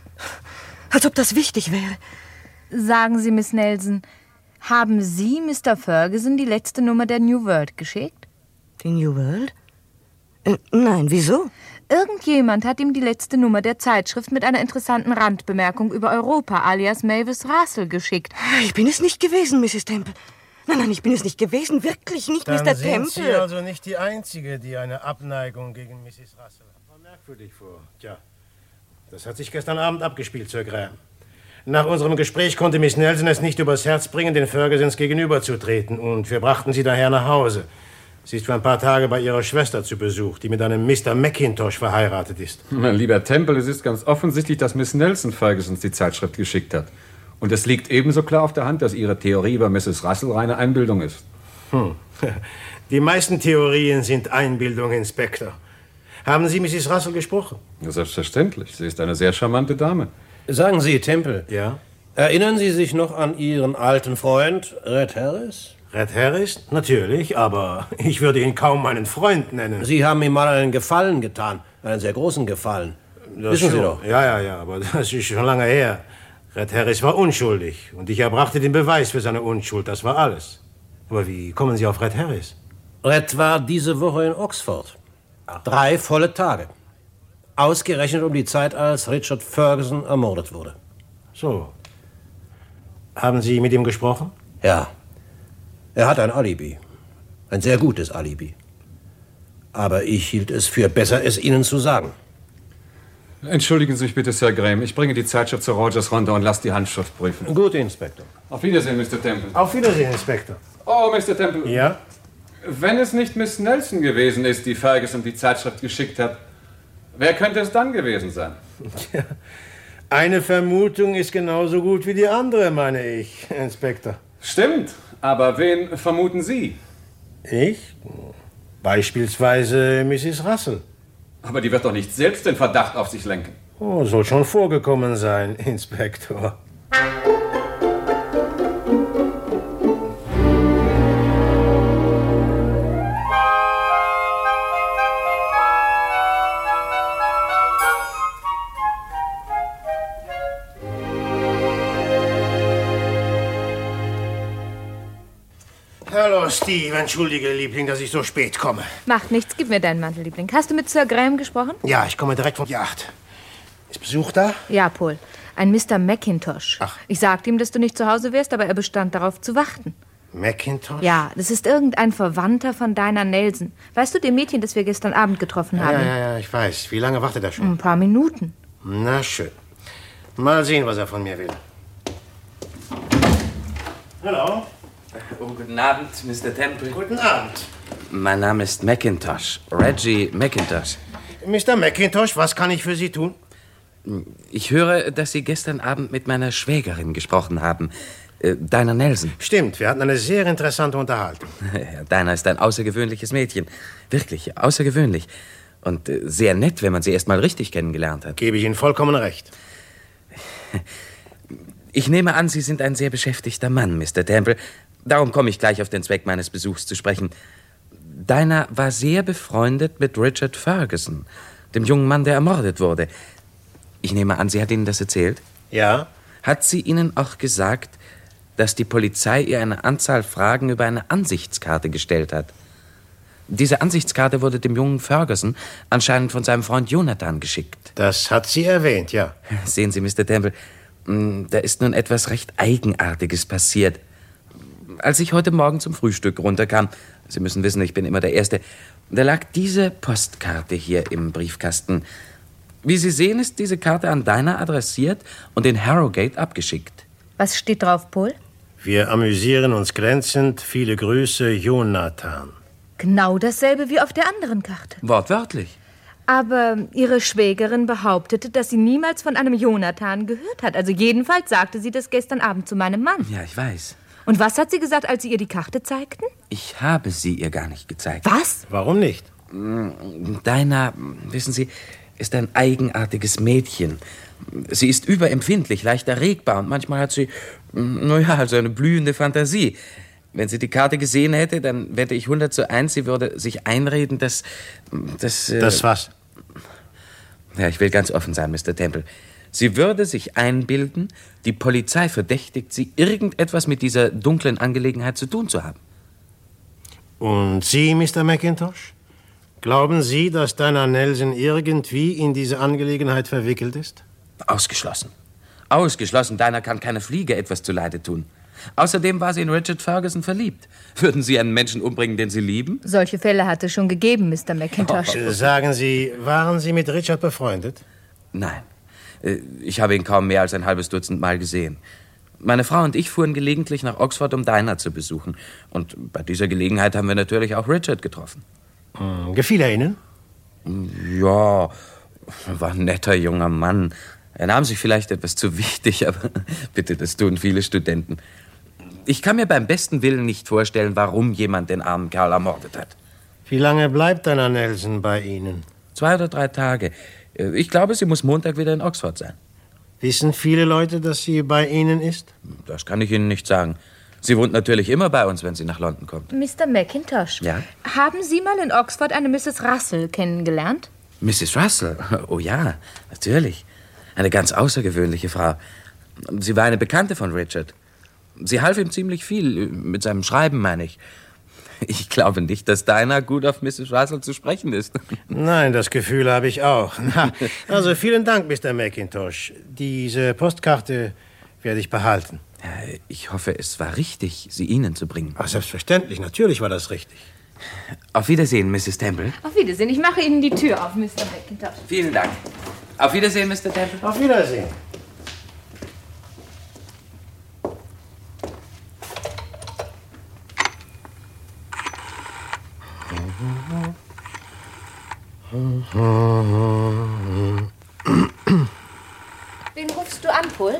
Als ob das wichtig wäre. Sagen Sie, Miss Nelson, haben Sie Mister Ferguson die letzte Nummer der New World geschickt? Die New World? Äh, nein, wieso? Irgendjemand hat ihm die letzte Nummer der Zeitschrift mit einer interessanten Randbemerkung über Europa alias Mavis Russell geschickt. Ich bin es nicht gewesen, Misses Temple. Nein, nein, ich bin es nicht gewesen. Wirklich nicht, Dann Mister sind Temple. Sie also nicht die Einzige, die eine Abneigung gegen Misses Russell hat. War merkwürdig vor. Tja, das hat sich gestern Abend abgespielt, Sir Graham. Nach unserem Gespräch konnte Miss Nelson es nicht übers Herz bringen, den Fergusons gegenüberzutreten. Und wir brachten sie daher nach Hause. Sie ist für ein paar Tage bei ihrer Schwester zu Besuch, die mit einem Mister McIntosh verheiratet ist. Mein lieber Temple, es ist ganz offensichtlich, dass Miss Nelson Fergusons die Zeitschrift geschickt hat. Und es liegt ebenso klar auf der Hand, dass Ihre Theorie über Misses Russell reine Einbildung ist. Hm. Die meisten Theorien sind Einbildung, Inspektor. Haben Sie Misses Russell gesprochen? Ja, selbstverständlich. Sie ist eine sehr charmante Dame. Sagen Sie, Temple. Ja? Erinnern Sie sich noch an Ihren alten Freund, Red Harris? Red Harris? Natürlich, aber ich würde ihn kaum meinen Freund nennen. Sie haben ihm mal einen Gefallen getan. Einen sehr großen Gefallen. Das Wissen Sie schon. doch. Ja, ja, ja, aber das ist schon lange her. Red Harris war unschuldig und ich erbrachte den Beweis für seine Unschuld. Das war alles. Aber wie kommen Sie auf Red Harris? Red war diese Woche in Oxford. Drei volle Tage. Ausgerechnet um die Zeit, als Richard Ferguson ermordet wurde. So. Haben Sie mit ihm gesprochen? Ja. Er hat ein Alibi. Ein sehr gutes Alibi. Aber ich hielt es für besser, es Ihnen zu sagen. Entschuldigen Sie mich bitte, Sir Graham. Ich bringe die Zeitschrift zu Rogers runter und lasse die Handschrift prüfen. Gut, Inspektor. Auf Wiedersehen, Mister Temple. Auf Wiedersehen, Inspektor. Oh, Mister Temple. Ja? Wenn es nicht Miss Nelson gewesen ist, die Ferguson die Zeitschrift geschickt hat, wer könnte es dann gewesen sein? Tja, eine Vermutung ist genauso gut wie die andere, meine ich, Inspektor. Stimmt, aber wen vermuten Sie? Ich? Beispielsweise Misses Russell. Aber die wird doch nicht selbst den Verdacht auf sich lenken. Oh, soll schon vorgekommen sein, Inspektor. Hallo, Steve. Entschuldige, Liebling, dass ich so spät komme. Macht nichts, gib mir deinen Mantel, Liebling. Hast du mit Sir Graham gesprochen? Ja, ich komme direkt vom Yacht. Ist Besuch da? Ja, Paul. Ein Mister McIntosh. Ach. Ich sagte ihm, dass du nicht zu Hause wärst, aber er bestand darauf zu warten. McIntosh? Ja, das ist irgendein Verwandter von Dinah Nelson. Weißt du, dem Mädchen, das wir gestern Abend getroffen haben? Ja, ja, ja, ich weiß. Wie lange wartet er schon? Ein paar Minuten. Na schön. Mal sehen, was er von mir will. Hallo. Oh, guten Abend, Mister Temple. Guten Abend. Mein Name ist McIntosh. Reggie McIntosh. Mister McIntosh, was kann ich für Sie tun? Ich höre, dass Sie gestern Abend mit meiner Schwägerin gesprochen haben. Äh, Dinah Nelson. Stimmt, wir hatten eine sehr interessante Unterhaltung. Ja, Dinah ist ein außergewöhnliches Mädchen. Wirklich, außergewöhnlich. Und äh, sehr nett, wenn man sie erst mal richtig kennengelernt hat. Gebe ich Ihnen vollkommen recht. Ich nehme an, Sie sind ein sehr beschäftigter Mann, Mister Temple. Darum komme ich gleich auf den Zweck meines Besuchs zu sprechen. Dinah war sehr befreundet mit Richard Ferguson, dem jungen Mann, der ermordet wurde. Ich nehme an, sie hat Ihnen das erzählt? Ja. Hat sie Ihnen auch gesagt, dass die Polizei ihr eine Anzahl Fragen über eine Ansichtskarte gestellt hat? Diese Ansichtskarte wurde dem jungen Ferguson anscheinend von seinem Freund Jonathan geschickt. Das hat sie erwähnt, ja. Sehen Sie, Mister Temple, da ist nun etwas recht Eigenartiges passiert. Als ich heute Morgen zum Frühstück runterkam, Sie müssen wissen, ich bin immer der Erste, da lag diese Postkarte hier im Briefkasten. Wie Sie sehen, ist diese Karte an Dinah adressiert und in Harrogate abgeschickt. Was steht drauf, Paul? Wir amüsieren uns glänzend. Viele Grüße, Jonathan. Genau dasselbe wie auf der anderen Karte. Wortwörtlich. Aber Ihre Schwägerin behauptete, dass sie niemals von einem Jonathan gehört hat. Also jedenfalls sagte sie das gestern Abend zu meinem Mann. Ja, ich weiß. Und was hat sie gesagt, als Sie ihr die Karte zeigten? Ich habe sie ihr gar nicht gezeigt. Was? Warum nicht? Dinah, wissen Sie, ist ein eigenartiges Mädchen. Sie ist überempfindlich, leicht erregbar und manchmal hat sie, naja, also eine blühende Fantasie. Wenn sie die Karte gesehen hätte, dann wette ich hundert zu eins, sie würde sich einreden, dass... dass äh, das was? Ja, ich will ganz offen sein, Mister Temple. Sie würde sich einbilden, die Polizei verdächtigt sie, irgendetwas mit dieser dunklen Angelegenheit zu tun zu haben. Und Sie, Mister McIntosh? Glauben Sie, dass Dinah Nelson irgendwie in diese Angelegenheit verwickelt ist? Ausgeschlossen. Ausgeschlossen. Dinah kann keine Fliege etwas zuleide tun. Außerdem war sie in Richard Ferguson verliebt. Würden Sie einen Menschen umbringen, den Sie lieben? Solche Fälle hat es schon gegeben, Mister McIntosh. Oh, sagen Sie, waren Sie mit Richard befreundet? Nein. Ich habe ihn kaum mehr als ein halbes Dutzend Mal gesehen. Meine Frau und ich fuhren gelegentlich nach Oxford, um Dinah zu besuchen. Und bei dieser Gelegenheit haben wir natürlich auch Richard getroffen. Hm, gefiel er Ihnen? Ja, war ein netter junger Mann. Er nahm sich vielleicht etwas zu wichtig, aber bitte, das tun viele Studenten. Ich kann mir beim besten Willen nicht vorstellen, warum jemand den armen Kerl ermordet hat. Wie lange bleibt Dinah Nelson bei Ihnen? Zwei oder drei Tage. Ich glaube, sie muss Montag wieder in Oxford sein. Wissen viele Leute, dass sie bei Ihnen ist? Das kann ich Ihnen nicht sagen. Sie wohnt natürlich immer bei uns, wenn sie nach London kommt. Mister McIntosh, ja? Haben Sie mal in Oxford eine Misses Russell kennengelernt? Misses Russell? Oh ja, natürlich. Eine ganz außergewöhnliche Frau. Sie war eine Bekannte von Richard. Sie half ihm ziemlich viel, mit seinem Schreiben, meine ich. Ich glaube nicht, dass Dinah gut auf Misses Russell zu sprechen ist. Nein, das Gefühl habe ich auch. Na, also vielen Dank, Mister McIntosh. Diese Postkarte werde ich behalten. Ich hoffe, es war richtig, sie Ihnen zu bringen. Ach, selbstverständlich, natürlich war das richtig. Auf Wiedersehen, Misses Temple. Auf Wiedersehen, ich mache Ihnen die Tür auf, Mister McIntosh. Vielen Dank. Auf Wiedersehen, Mister Temple. Auf Wiedersehen. Wen rufst du an, Paul?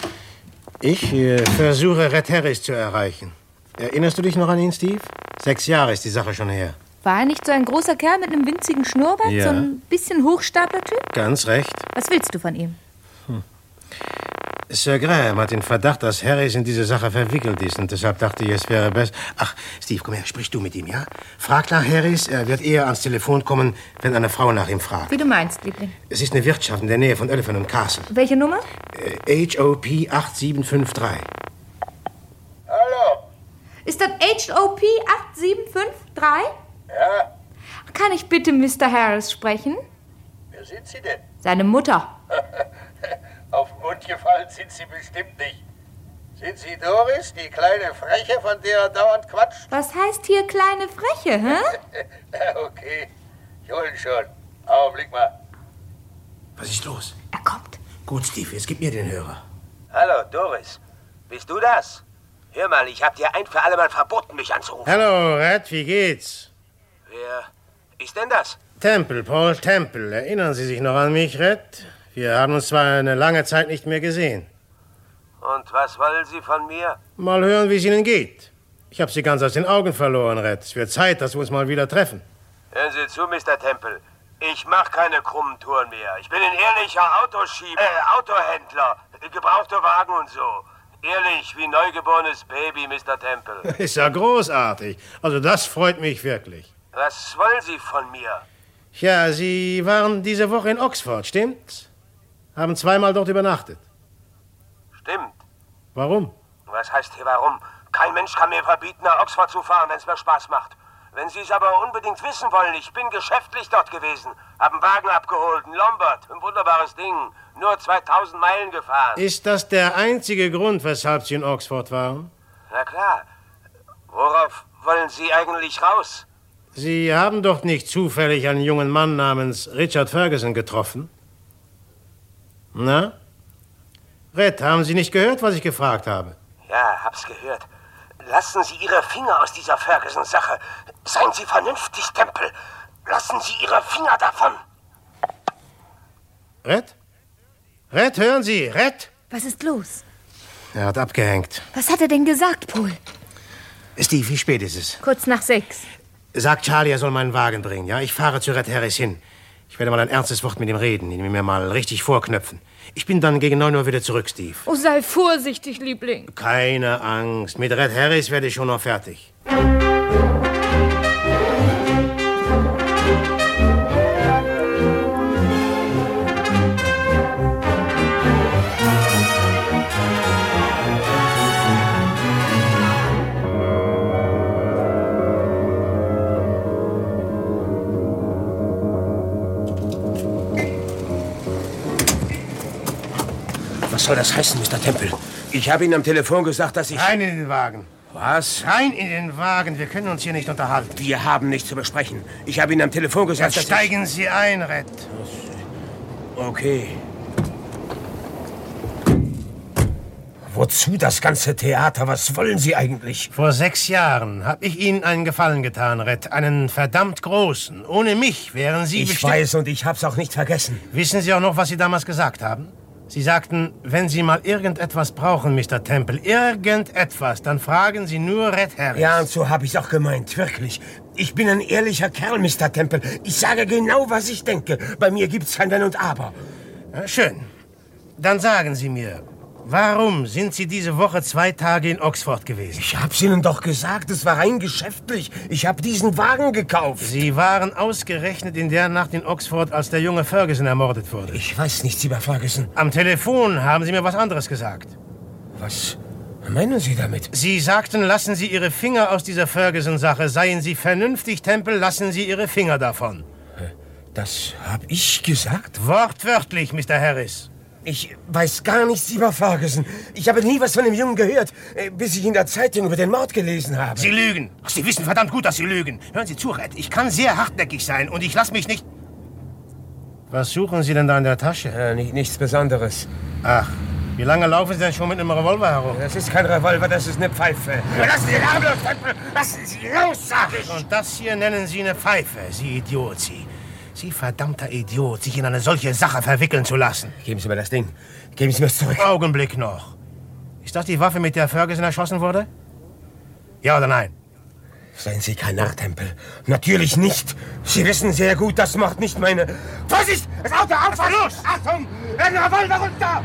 Ich äh, versuche, Red Harris zu erreichen. Erinnerst du dich noch an ihn, Steve? Sechs Jahre ist die Sache schon her. War er nicht so ein großer Kerl mit einem winzigen Schnurrbart? Ja. So ein bisschen Hochstapler-Typ? Ganz recht. Was willst du von ihm? Hm. Sir Graham hat den Verdacht, dass Harris in diese Sache verwickelt ist. Und deshalb dachte ich, es wäre besser... Ach, Steve, komm her, sprich du mit ihm, ja? Frag nach Harris, er wird eher ans Telefon kommen, wenn eine Frau nach ihm fragt. Wie du meinst, Liebling. Es ist eine Wirtschaft in der Nähe von Elephant und Castle. Welche Nummer? Äh, H O P acht sieben fünf drei. Hallo? Ist das H O P acht sieben fünf drei? Ja. Kann ich bitte Mister Harris sprechen? Wer sind Sie denn? Seine Mutter. Auf den Mund gefallen sind Sie bestimmt nicht. Sind Sie Doris, die kleine Freche, von der er dauernd quatscht? Was heißt hier kleine Freche, hä? Okay, ich hol ihn schon. Augenblick mal. Was ist los? Er kommt. Gut, Steve, jetzt gib mir den Hörer. Hallo, Doris. Bist du das? Hör mal, ich hab dir ein für alle Mal verboten, mich anzurufen. Hallo, Red, wie geht's? Wer ist denn das? Temple, Paul Temple. Erinnern Sie sich noch an mich, Red? Wir haben uns zwar eine lange Zeit nicht mehr gesehen. Und was wollen Sie von mir? Mal hören, wie es Ihnen geht. Ich habe Sie ganz aus den Augen verloren, Red. Es wird Zeit, dass wir uns mal wieder treffen. Hören Sie zu, Mister Temple. Ich mache keine krummen Touren mehr. Ich bin ein ehrlicher Autoschieb, äh, Autohändler. Gebrauchte Wagen und so. Ehrlich, wie neugeborenes Baby, Mister Temple. Ist ja großartig. Also das freut mich wirklich. Was wollen Sie von mir? Ja, Sie waren diese Woche in Oxford, stimmt's? Haben zweimal dort übernachtet. Stimmt. Warum? Was heißt hier warum? Kein Mensch kann mir verbieten, nach Oxford zu fahren, wenn es mir Spaß macht. Wenn Sie es aber unbedingt wissen wollen, ich bin geschäftlich dort gewesen. Hab einen Wagen abgeholt, einen Lombard, ein wunderbares Ding. Nur zweitausend Meilen gefahren. Ist das der einzige Grund, weshalb Sie in Oxford waren? Na klar. Worauf wollen Sie eigentlich raus? Sie haben doch nicht zufällig einen jungen Mann namens Richard Ferguson getroffen? Na? Red, haben Sie nicht gehört, was ich gefragt habe? Ja, hab's gehört. Lassen Sie Ihre Finger aus dieser Ferguson-Sache. Seien Sie vernünftig, Tempel. Lassen Sie Ihre Finger davon. Red? Red, hören Sie, Red! Was ist los? Er hat abgehängt. Was hat er denn gesagt, Paul? Steve, wie spät ist es? Kurz nach sechs. Sag Charlie, er soll meinen Wagen bringen, ja? Ich fahre zu Red Harris hin. Ich werde mal ein ernstes Wort mit ihm reden, ihn mir mal richtig vorknöpfen. Ich bin dann gegen neun Uhr wieder zurück, Steve. Oh, sei vorsichtig, Liebling. Keine Angst. Mit Red Harris werde ich schon noch fertig. Was soll das heißen, Mister Temple? Ich habe Ihnen am Telefon gesagt, dass ich... Rein in den Wagen. Was? Rein in den Wagen. Wir können uns hier nicht unterhalten. Wir haben nichts zu besprechen. Ich habe Ihnen am Telefon gesagt, Dann dass steigen ich... Sie ein, Red. Okay. Wozu das ganze Theater? Was wollen Sie eigentlich? Vor sechs Jahren habe ich Ihnen einen Gefallen getan, Red. Einen verdammt großen. Ohne mich wären Sie Ich bestimmt... weiß und ich hab's auch nicht vergessen. Wissen Sie auch noch, was Sie damals gesagt haben? Sie sagten, wenn Sie mal irgendetwas brauchen, Mister Temple, irgendetwas, dann fragen Sie nur Red Harris. Ja, und so habe ich's auch gemeint, wirklich. Ich bin ein ehrlicher Kerl, Mister Temple. Ich sage genau, was ich denke. Bei mir gibt's kein Wenn und Aber. Ja, schön. Dann sagen Sie mir, warum sind Sie diese Woche zwei Tage in Oxford gewesen? Ich hab's Ihnen doch gesagt, es war rein geschäftlich. Ich habe diesen Wagen gekauft. Sie waren ausgerechnet in der Nacht in Oxford, als der junge Ferguson ermordet wurde. Ich weiß nichts über Ferguson. Am Telefon haben Sie mir was anderes gesagt. Was meinen Sie damit? Sie sagten, lassen Sie Ihre Finger aus dieser Ferguson-Sache. Seien Sie vernünftig, Temple, lassen Sie Ihre Finger davon. Das habe ich gesagt? Wortwörtlich, Mister Harris. Ich weiß gar nichts über Ferguson. Ich habe nie was von dem Jungen gehört, bis ich in der Zeitung über den Mord gelesen habe. Sie lügen. Ach, Sie wissen verdammt gut, dass Sie lügen. Hören Sie zu, Red. Ich kann sehr hartnäckig sein und ich lasse mich nicht... Was suchen Sie denn da in der Tasche? Äh, nicht, nichts Besonderes. Ach, wie lange laufen Sie denn schon mit einem Revolver herum? Das ist kein Revolver, das ist eine Pfeife. Lassen Sie den Arm los, Temple! Lassen Sie los, sag ich! Und das hier nennen Sie eine Pfeife, Sie Idiot, Sie. Sie verdammter Idiot, sich in eine solche Sache verwickeln zu lassen. Geben Sie mir das Ding. Geben Sie mir es zurück. Augenblick noch. Ist das die Waffe, mit der Ferguson erschossen wurde? Ja oder nein? Seien Sie kein Narr, Temple. Natürlich nicht. Sie wissen sehr gut, das macht nicht meine... Vorsicht! Das Auto auf! Los! Achtung! Ein Revolver runter!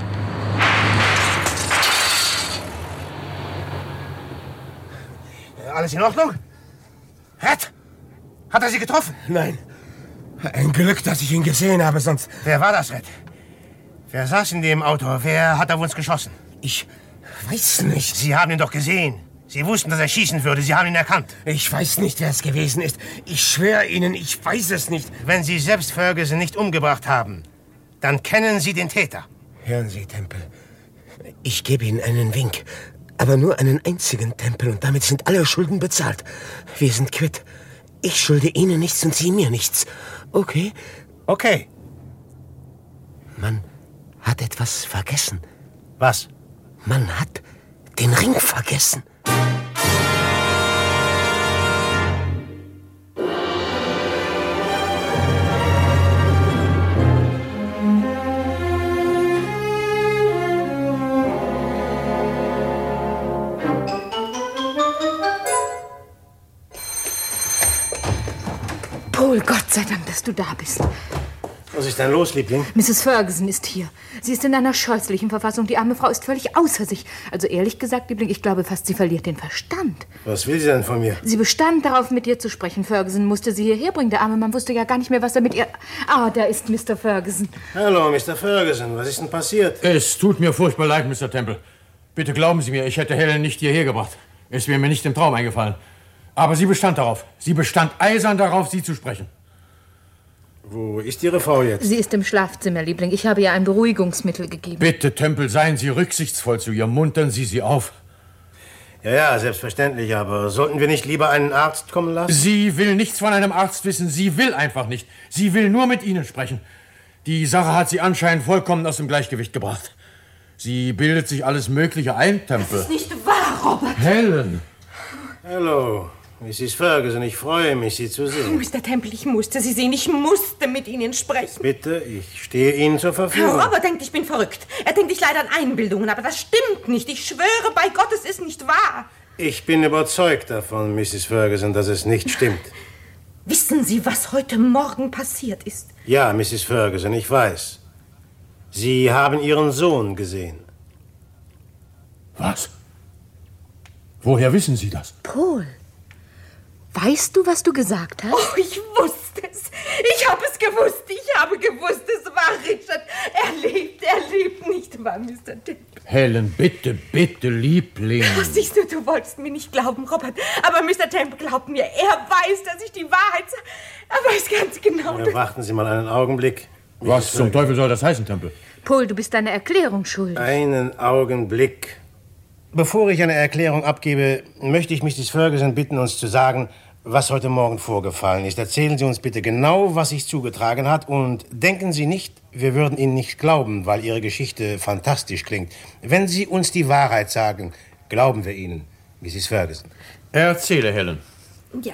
Alles in Ordnung? Red? Hat er Sie getroffen? Nein. Ein Glück, dass ich ihn gesehen habe, sonst... Wer war das, Red? Wer saß in dem Auto? Wer hat auf uns geschossen? Ich weiß nicht. Sie haben ihn doch gesehen. Sie wussten, dass er schießen würde. Sie haben ihn erkannt. Ich weiß nicht, wer es gewesen ist. Ich schwöre Ihnen, ich weiß es nicht. Wenn Sie selbst Ferguson nicht umgebracht haben, dann kennen Sie den Täter. Hören Sie, Temple. Ich gebe Ihnen einen Wink. Aber nur einen einzigen, Temple. Und damit sind alle Schulden bezahlt. Wir sind quitt. Ich schulde Ihnen nichts und Sie mir nichts. Okay? Okay. Man hat etwas vergessen. Was? Man hat den Ring vergessen. Paul, Gott sei Dank, dass du da bist. Was ist denn los, Liebling? Misses Ferguson ist hier. Sie ist in einer scheußlichen Verfassung. Die arme Frau ist völlig außer sich. Also ehrlich gesagt, Liebling, ich glaube fast, sie verliert den Verstand. Was will sie denn von mir? Sie bestand darauf, mit ihr zu sprechen. Ferguson musste sie hierher bringen. Der arme Mann wusste ja gar nicht mehr, was er mit ihr... Ah, da ist Mister Ferguson. Hallo, Mister Ferguson. Was ist denn passiert? Es tut mir furchtbar leid, Mister Temple. Bitte glauben Sie mir, ich hätte Helen nicht hierher gebracht. Es wäre mir nicht im Traum eingefallen. Aber sie bestand darauf. Sie bestand eisern darauf, Sie zu sprechen. Wo ist Ihre Frau jetzt? Sie ist im Schlafzimmer, Liebling. Ich habe ihr ein Beruhigungsmittel gegeben. Bitte, Temple, seien Sie rücksichtsvoll zu ihr. Muntern Sie sie auf. Ja, ja, selbstverständlich. Aber sollten wir nicht lieber einen Arzt kommen lassen? Sie will nichts von einem Arzt wissen. Sie will einfach nicht. Sie will nur mit Ihnen sprechen. Die Sache hat sie anscheinend vollkommen aus dem Gleichgewicht gebracht. Sie bildet sich alles Mögliche ein, Temple. Das ist nicht wahr, Robert. Helen. Hallo. Missis Ferguson, ich freue mich, Sie zu sehen. Mister Temple, ich musste Sie sehen. Ich musste mit Ihnen sprechen. Bitte, ich stehe Ihnen zur Verfügung. Robert denkt, ich bin verrückt. Er denkt, ich leide an Einbildungen, aber das stimmt nicht. Ich schwöre bei Gott, es ist nicht wahr. Ich bin überzeugt davon, Missis Ferguson, dass es nicht stimmt. Wissen Sie, was heute Morgen passiert ist? Ja, Missis Ferguson, ich weiß. Sie haben Ihren Sohn gesehen. Was? Woher wissen Sie das? Paul. Weißt du, was du gesagt hast? Oh, ich wusste es. Ich habe es gewusst. Ich habe gewusst, es war Richard. Er lebt, er lebt nicht wahr, Mister Temple. Helen, bitte, bitte, Liebling. Ach, siehst du, du wolltest mir nicht glauben, Robert. Aber Mister Temple glaubt mir. Er weiß, dass ich die Wahrheit sage. Er weiß ganz genau. Ja, warten Sie mal einen Augenblick. Was zum Teufel soll das heißen, Temple? Paul, du bist deiner Erklärung schuldig. Einen Augenblick. Bevor ich eine Erklärung abgebe, möchte ich Missis Ferguson bitten, uns zu sagen, was heute Morgen vorgefallen ist. Erzählen Sie uns bitte genau, was sich zugetragen hat. Und denken Sie nicht, wir würden Ihnen nicht glauben, weil Ihre Geschichte fantastisch klingt. Wenn Sie uns die Wahrheit sagen, glauben wir Ihnen, Missis Ferguson. Erzähle, Helen. Ja,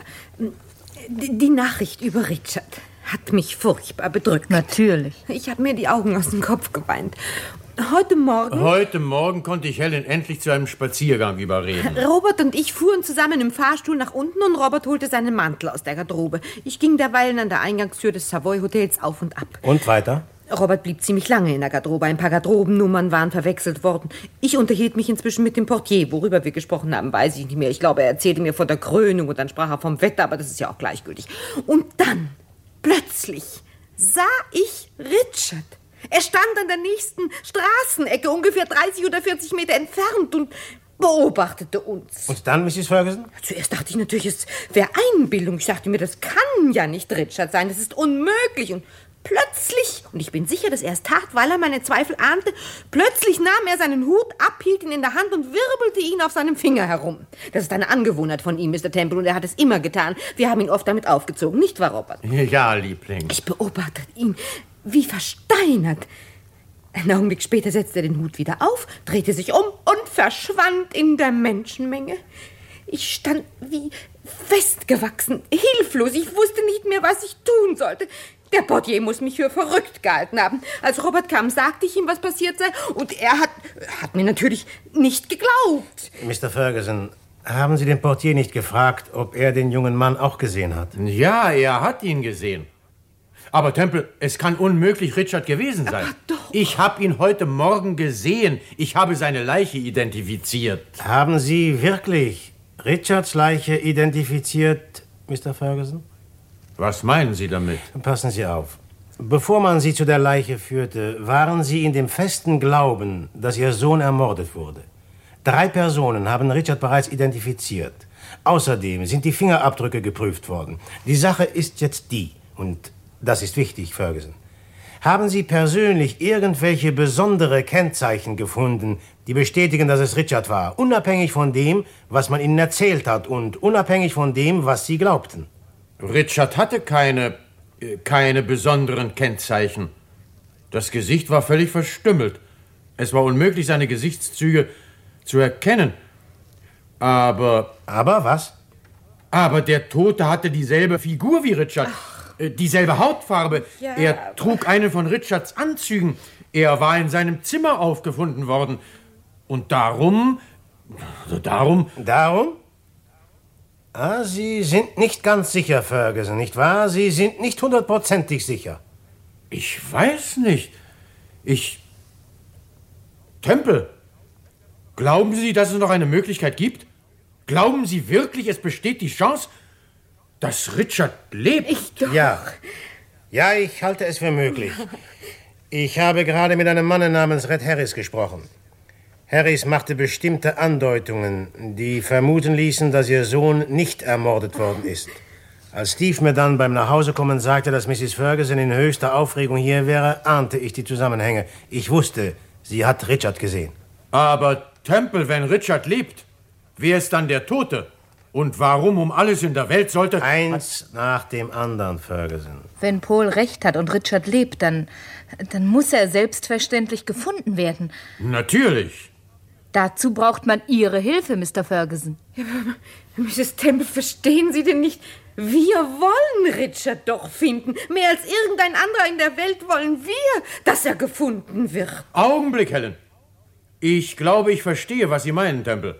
die, die Nachricht über Richard hat mich furchtbar bedrückt. Natürlich. Ich habe mir die Augen aus dem Kopf geweint. Heute Morgen... Heute Morgen konnte ich Helen endlich zu einem Spaziergang überreden. Robert und ich fuhren zusammen im Fahrstuhl nach unten und Robert holte seinen Mantel aus der Garderobe. Ich ging derweilen an der Eingangstür des Savoy Hotels auf und ab. Und weiter? Robert blieb ziemlich lange in der Garderobe. Ein paar Garderobennummern waren verwechselt worden. Ich unterhielt mich inzwischen mit dem Portier. Worüber wir gesprochen haben, weiß ich nicht mehr. Ich glaube, er erzählte mir von der Krönung und dann sprach er vom Wetter, aber das ist ja auch gleichgültig. Und dann, plötzlich, sah ich Richard. Er stand an der nächsten Straßenecke, ungefähr dreißig oder vierzig Meter entfernt und beobachtete uns. Und dann, Missis Ferguson? Zuerst dachte ich natürlich, es wäre Einbildung. Ich dachte mir, das kann ja nicht Richard sein, das ist unmöglich. Und plötzlich, und ich bin sicher, dass er es tat, weil er meine Zweifel ahnte, plötzlich nahm er seinen Hut ab, hielt ihn in der Hand und wirbelte ihn auf seinem Finger herum. Das ist eine Angewohnheit von ihm, Mister Temple, und er hat es immer getan. Wir haben ihn oft damit aufgezogen, nicht wahr, Robert? Ja, Liebling. Ich beobachtete ihn wie versteinert. Einen Augenblick später setzte er den Hut wieder auf, drehte sich um und verschwand in der Menschenmenge. Ich stand wie festgewachsen, hilflos. Ich wusste nicht mehr, was ich tun sollte. Der Portier muss mich für verrückt gehalten haben. Als Robert kam, sagte ich ihm, was passiert sei, und er hat, hat mir natürlich nicht geglaubt. Mister Ferguson, haben Sie den Portier nicht gefragt, ob er den jungen Mann auch gesehen hat? Ja, er hat ihn gesehen. Aber Temple, es kann unmöglich Richard gewesen sein. Aber doch. Ich habe ihn heute Morgen gesehen. Ich habe seine Leiche identifiziert. Haben Sie wirklich Richards Leiche identifiziert, Mister Ferguson? Was meinen Sie damit? Passen Sie auf. Bevor man Sie zu der Leiche führte, waren Sie in dem festen Glauben, dass Ihr Sohn ermordet wurde. Drei Personen haben Richard bereits identifiziert. Außerdem sind die Fingerabdrücke geprüft worden. Die Sache ist jetzt die, und das ist wichtig, Ferguson. Haben Sie persönlich irgendwelche besondere Kennzeichen gefunden, die bestätigen, dass es Richard war, unabhängig von dem, was man Ihnen erzählt hat und unabhängig von dem, was Sie glaubten? Richard hatte keine, äh, keine besonderen Kennzeichen. Das Gesicht war völlig verstümmelt. Es war unmöglich, seine Gesichtszüge zu erkennen. Aber... Aber was? Aber der Tote hatte dieselbe Figur wie Richard. Ach. Dieselbe Hautfarbe. Ja, er trug einen von Richards Anzügen. Er war in seinem Zimmer aufgefunden worden. Und darum... Also darum... Darum? Ah, Sie sind nicht ganz sicher, Ferguson, nicht wahr? Sie sind nicht hundertprozentig sicher. Ich weiß nicht. Ich... Temple, glauben Sie, dass es noch eine Möglichkeit gibt? Glauben Sie wirklich, es besteht die Chance, dass Richard lebt? Ich doch. Ja. Ja, ich halte es für möglich. Ich habe gerade mit einem Mann namens Red Harris gesprochen. Harris machte bestimmte Andeutungen, die vermuten ließen, dass ihr Sohn nicht ermordet worden ist. Als Steve mir dann beim Nachhausekommen sagte, dass Missis Ferguson in höchster Aufregung hier wäre, ahnte ich die Zusammenhänge. Ich wusste, sie hat Richard gesehen. Aber Temple, wenn Richard lebt, wer ist dann der Tote? Und warum um alles in der Welt sollte... Eins nach dem anderen, Ferguson. Wenn Paul recht hat und Richard lebt, dann, dann muss er selbstverständlich gefunden werden. Natürlich. Dazu braucht man Ihre Hilfe, Mister Ferguson. Ja, Misses Temple, verstehen Sie denn nicht? Wir wollen Richard doch finden. Mehr als irgendein anderer in der Welt wollen wir, dass er gefunden wird. Augenblick, Helen. Ich glaube, ich verstehe, was Sie meinen, Temple.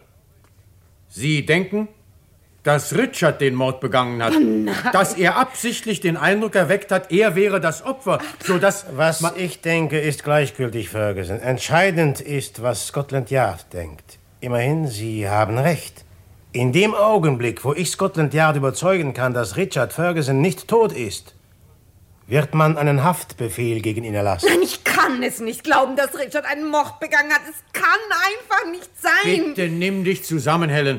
Sie denken, dass Richard den Mord begangen hat. Oh nein. Dass er absichtlich den Eindruck erweckt hat, er wäre das Opfer, sodass... Was ich denke, ist gleichgültig, Ferguson. Entscheidend ist, was Scotland Yard denkt. Immerhin, Sie haben recht. In dem Augenblick, wo ich Scotland Yard überzeugen kann, dass Richard Ferguson nicht tot ist, wird man einen Haftbefehl gegen ihn erlassen. Nein, ich kann es nicht glauben, dass Richard einen Mord begangen hat. Es kann einfach nicht sein. Bitte nimm dich zusammen, Helen.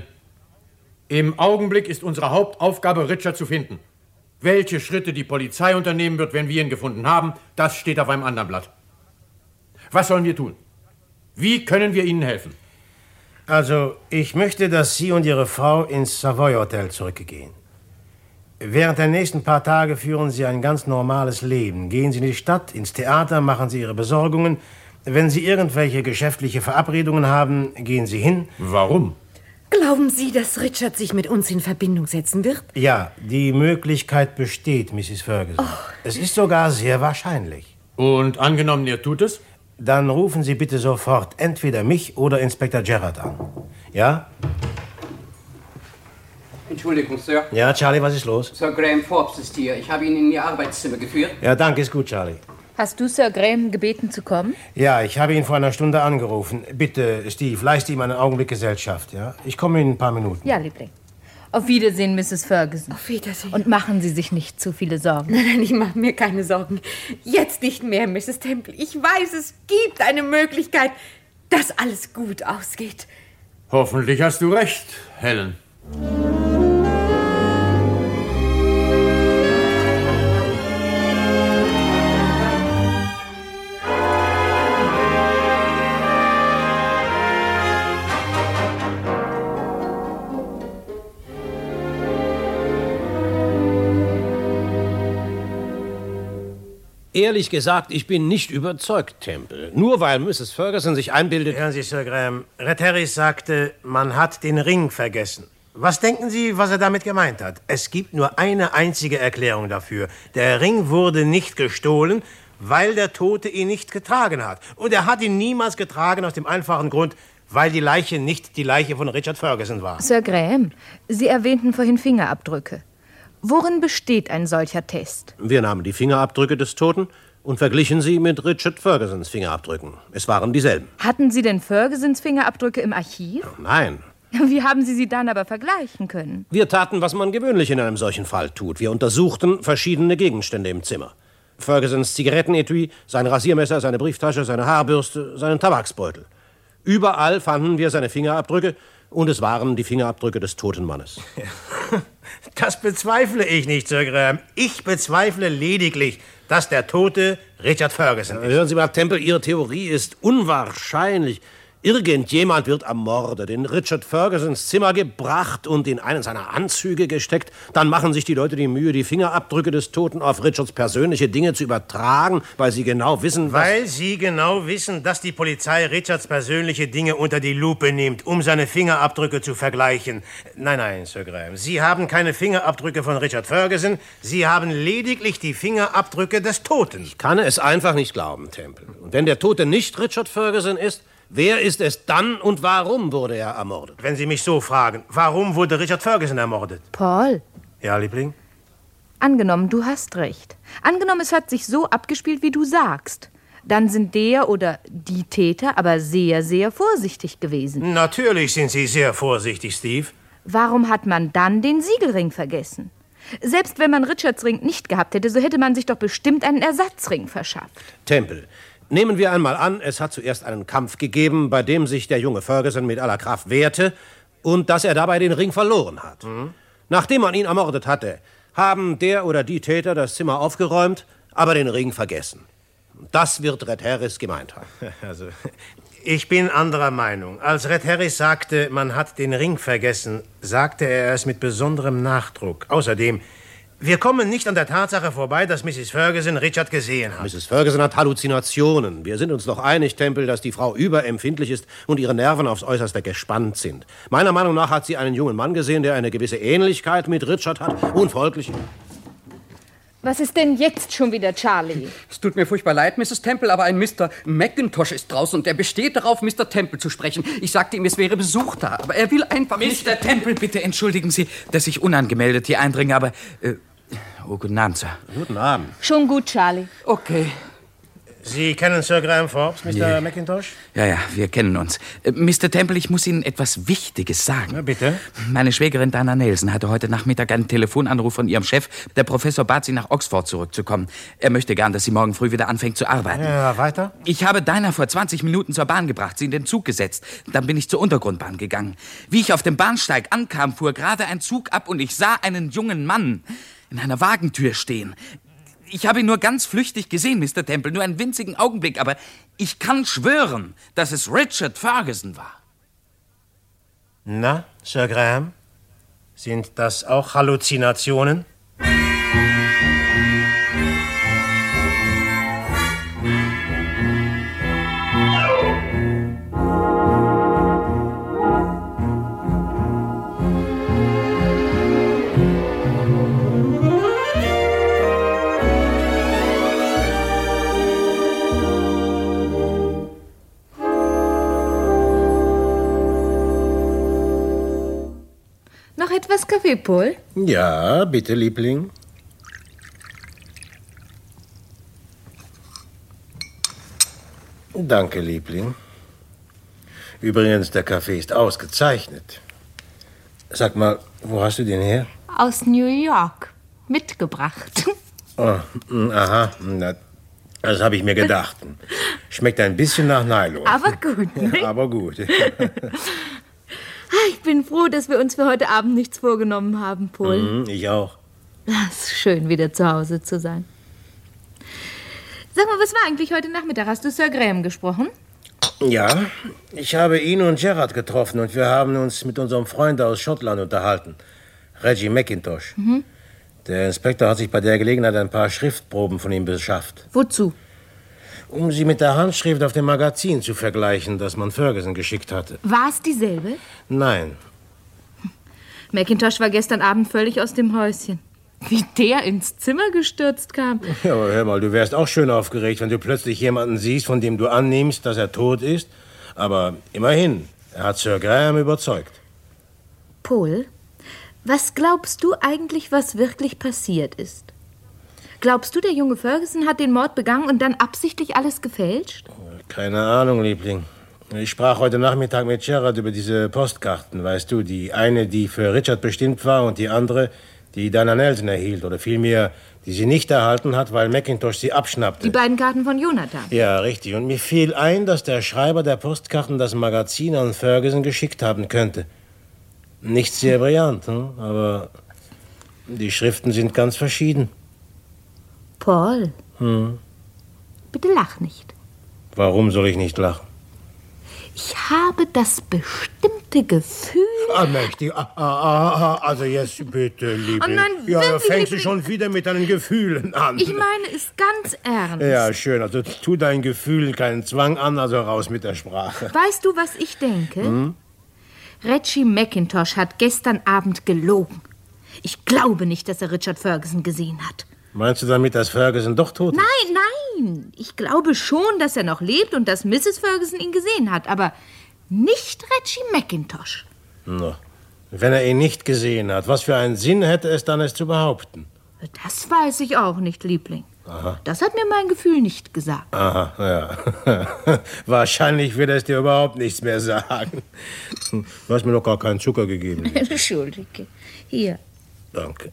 Im Augenblick ist unsere Hauptaufgabe, Richard zu finden. Welche Schritte die Polizei unternehmen wird, wenn wir ihn gefunden haben, das steht auf einem anderen Blatt. Was sollen wir tun? Wie können wir Ihnen helfen? Also, ich möchte, dass Sie und Ihre Frau ins Savoy Hotel zurückgehen. Während der nächsten paar Tage führen Sie ein ganz normales Leben. Gehen Sie in die Stadt, ins Theater, machen Sie Ihre Besorgungen. Wenn Sie irgendwelche geschäftliche Verabredungen haben, gehen Sie hin. Warum? Glauben Sie, dass Richard sich mit uns in Verbindung setzen wird? Ja, die Möglichkeit besteht, Missis Ferguson. Oh. Es ist sogar sehr wahrscheinlich. Und angenommen, er tut es? Dann rufen Sie bitte sofort entweder mich oder Inspektor Gerard an. Ja? Entschuldigung, Sir. Ja, Charlie, was ist los? Sir Graham Forbes ist hier. Ich habe ihn in Ihr Arbeitszimmer geführt. Ja, danke, ist gut, Charlie. Hast du Sir Graham gebeten zu kommen? Ja, ich habe ihn vor einer Stunde angerufen. Bitte, Steve, leiste ihm einen Augenblick Gesellschaft, ja? Ich komme in ein paar Minuten. Ja, Liebling. Auf Wiedersehen, Misses Ferguson. Auf Wiedersehen. Und machen Sie sich nicht zu viele Sorgen. Nein, nein, ich mache mir keine Sorgen. Jetzt nicht mehr, Misses Temple. Ich weiß, es gibt eine Möglichkeit, dass alles gut ausgeht. Hoffentlich hast du recht, Helen. Ehrlich gesagt, ich bin nicht überzeugt, Temple. Nur weil Misses Ferguson sich einbildet... Hören Sie, Sir Graham, Red Harris sagte, man hat den Ring vergessen. Was denken Sie, was er damit gemeint hat? Es gibt nur eine einzige Erklärung dafür. Der Ring wurde nicht gestohlen, weil der Tote ihn nicht getragen hat. Und er hat ihn niemals getragen aus dem einfachen Grund, weil die Leiche nicht die Leiche von Richard Ferguson war. Sir Graham, Sie erwähnten vorhin Fingerabdrücke. Worin besteht ein solcher Test? Wir nahmen die Fingerabdrücke des Toten und verglichen sie mit Richard Fergusons Fingerabdrücken. Es waren dieselben. Hatten Sie denn Fergusons Fingerabdrücke im Archiv? Nein. Wie haben Sie sie dann aber vergleichen können? Wir taten, was man gewöhnlich in einem solchen Fall tut. Wir untersuchten verschiedene Gegenstände im Zimmer. Fergusons Zigarettenetui, sein Rasiermesser, seine Brieftasche, seine Haarbürste, seinen Tabaksbeutel. Überall fanden wir seine Fingerabdrücke und es waren die Fingerabdrücke des toten Mannes. Das bezweifle ich nicht, Sir Graham. Ich bezweifle lediglich, dass der Tote Richard Ferguson ist. Hören Sie mal, Temple, Ihre Theorie ist unwahrscheinlich. Irgendjemand wird ermordet, in Richard Fergusons Zimmer gebracht und in einen seiner Anzüge gesteckt. Dann machen sich die Leute die Mühe, die Fingerabdrücke des Toten auf Richards persönliche Dinge zu übertragen, weil sie genau wissen, was... Weil sie genau wissen, dass die Polizei Richards persönliche Dinge unter die Lupe nimmt, um seine Fingerabdrücke zu vergleichen. Nein, nein, Sir Graham, Sie haben keine Fingerabdrücke von Richard Ferguson. Sie haben lediglich die Fingerabdrücke des Toten. Ich kann es einfach nicht glauben, Temple. Und wenn der Tote nicht Richard Ferguson ist... Wer ist es dann und warum wurde er ermordet? Wenn Sie mich so fragen, warum wurde Richard Ferguson ermordet? Paul. Ja, Liebling? Angenommen, du hast recht. Angenommen, es hat sich so abgespielt, wie du sagst. Dann sind der oder die Täter aber sehr, sehr vorsichtig gewesen. Natürlich sind sie sehr vorsichtig, Steve. Warum hat man dann den Siegelring vergessen? Selbst wenn man Richards Ring nicht gehabt hätte, so hätte man sich doch bestimmt einen Ersatzring verschafft. Temple, nehmen wir einmal an, es hat zuerst einen Kampf gegeben, bei dem sich der junge Ferguson mit aller Kraft wehrte und dass er dabei den Ring verloren hat. Mhm. Nachdem man ihn ermordet hatte, haben der oder die Täter das Zimmer aufgeräumt, aber den Ring vergessen. Das wird Red Harris gemeint haben. Also, ich bin anderer Meinung. Als Red Harris sagte, man hat den Ring vergessen, sagte er es mit besonderem Nachdruck. Außerdem, wir kommen nicht an der Tatsache vorbei, dass Misses Ferguson Richard gesehen hat. Misses Ferguson hat Halluzinationen. Wir sind uns doch einig, Temple, dass die Frau überempfindlich ist und ihre Nerven aufs Äußerste gespannt sind. Meiner Meinung nach hat sie einen jungen Mann gesehen, der eine gewisse Ähnlichkeit mit Richard hat und folglich... Was ist denn jetzt schon wieder, Charlie? Es tut mir furchtbar leid, Misses Temple, aber ein Mister McIntosh ist draußen und er besteht darauf, Mister Temple zu sprechen. Ich sagte ihm, es wäre Besuch da, aber er will einfach nicht... Mister Temple, bitte entschuldigen Sie, dass ich unangemeldet hier eindringe, aber... Äh, oh, guten Abend, Sir. Guten Abend. Schon gut, Charlie. Okay. Sie kennen Sir Graham Forbes, Mister Yeah. McIntosh? Ja, ja, wir kennen uns. Äh, Mister Temple, ich muss Ihnen etwas Wichtiges sagen. Na, bitte. Meine Schwägerin Dana Nelson hatte heute Nachmittag einen Telefonanruf von ihrem Chef. Der Professor bat sie, nach Oxford zurückzukommen. Er möchte gern, dass sie morgen früh wieder anfängt zu arbeiten. Ja, weiter? Ich habe Dana vor zwanzig Minuten zur Bahn gebracht, sie in den Zug gesetzt. Dann bin ich zur Untergrundbahn gegangen. Wie ich auf dem Bahnsteig ankam, fuhr gerade ein Zug ab und ich sah einen jungen Mann in einer Wagentür stehen. Ich habe ihn nur ganz flüchtig gesehen, Mister Temple, nur einen winzigen Augenblick, aber ich kann schwören, dass es Richard Ferguson war. Na, Sir Graham, sind das auch Halluzinationen? Noch etwas Kaffee, Paul? Ja, bitte, Liebling. Danke, Liebling. Übrigens, der Kaffee ist ausgezeichnet. Sag mal, wo hast du den her? Aus New York. Mitgebracht. Oh, aha, na, das habe ich mir gedacht. Schmeckt ein bisschen nach Nylon. Aber gut, ne? Ja, aber gut. Ich bin froh, dass wir uns für heute Abend nichts vorgenommen haben, Paul. Mhm, ich auch. Es ist schön, wieder zu Hause zu sein. Sag mal, was war eigentlich heute Nachmittag? Hast du Sir Graham gesprochen? Ja, ich habe ihn und Gerard getroffen und wir haben uns mit unserem Freund aus Schottland unterhalten. Reggie McIntosh. Mhm. Der Inspektor hat sich bei der Gelegenheit ein paar Schriftproben von ihm beschafft. Wozu? Um sie mit der Handschrift auf dem Magazin zu vergleichen, das man Ferguson geschickt hatte. War es dieselbe? Nein. McIntosh war gestern Abend völlig aus dem Häuschen. Wie der ins Zimmer gestürzt kam. Ja, aber hör mal, du wärst auch schön aufgeregt, wenn du plötzlich jemanden siehst, von dem du annimmst, dass er tot ist. Aber immerhin, er hat Sir Graham überzeugt. Paul, was glaubst du eigentlich, was wirklich passiert ist? Glaubst du, der junge Ferguson hat den Mord begangen und dann absichtlich alles gefälscht? Keine Ahnung, Liebling. Ich sprach heute Nachmittag mit Gerard über diese Postkarten, weißt du. Die eine, die für Richard bestimmt war und die andere, die Dana Nelson erhielt. Oder vielmehr, die sie nicht erhalten hat, weil McIntosh sie abschnappte. Die beiden Karten von Jonathan. Ja, richtig. Und mir fiel ein, dass der Schreiber der Postkarten das Magazin an Ferguson geschickt haben könnte. Nicht sehr brillant, hm? Aber die Schriften sind ganz verschieden. Paul, Hm. bitte lach nicht. Warum soll ich nicht lachen? Ich habe das bestimmte Gefühl... Ah, mächtig. Ah, ah, ah, also jetzt bitte, Liebling. Oh nein, ja, da wirklich, fängst du Liebling. schon wieder mit deinen Gefühlen an. Ich meine es ganz ernst. Ja, schön. Also tu deinen Gefühlen keinen Zwang an, also raus mit der Sprache. Weißt du, was ich denke? Hm? Reggie McIntosh hat gestern Abend gelogen. Ich glaube nicht, dass er Richard Ferguson gesehen hat. Meinst du damit, dass Ferguson doch tot ist? Nein, nein. Ich glaube schon, dass er noch lebt und dass Misses Ferguson ihn gesehen hat. Aber nicht Reggie McIntosh. Na, wenn er ihn nicht gesehen hat, was für einen Sinn hätte es dann, es zu behaupten? Das weiß ich auch nicht, Liebling. Aha. Das hat mir mein Gefühl nicht gesagt. Aha, ja. Wahrscheinlich wird es dir überhaupt nichts mehr sagen. Du hast mir noch gar keinen Zucker gegeben. Entschuldige. Hier. Danke.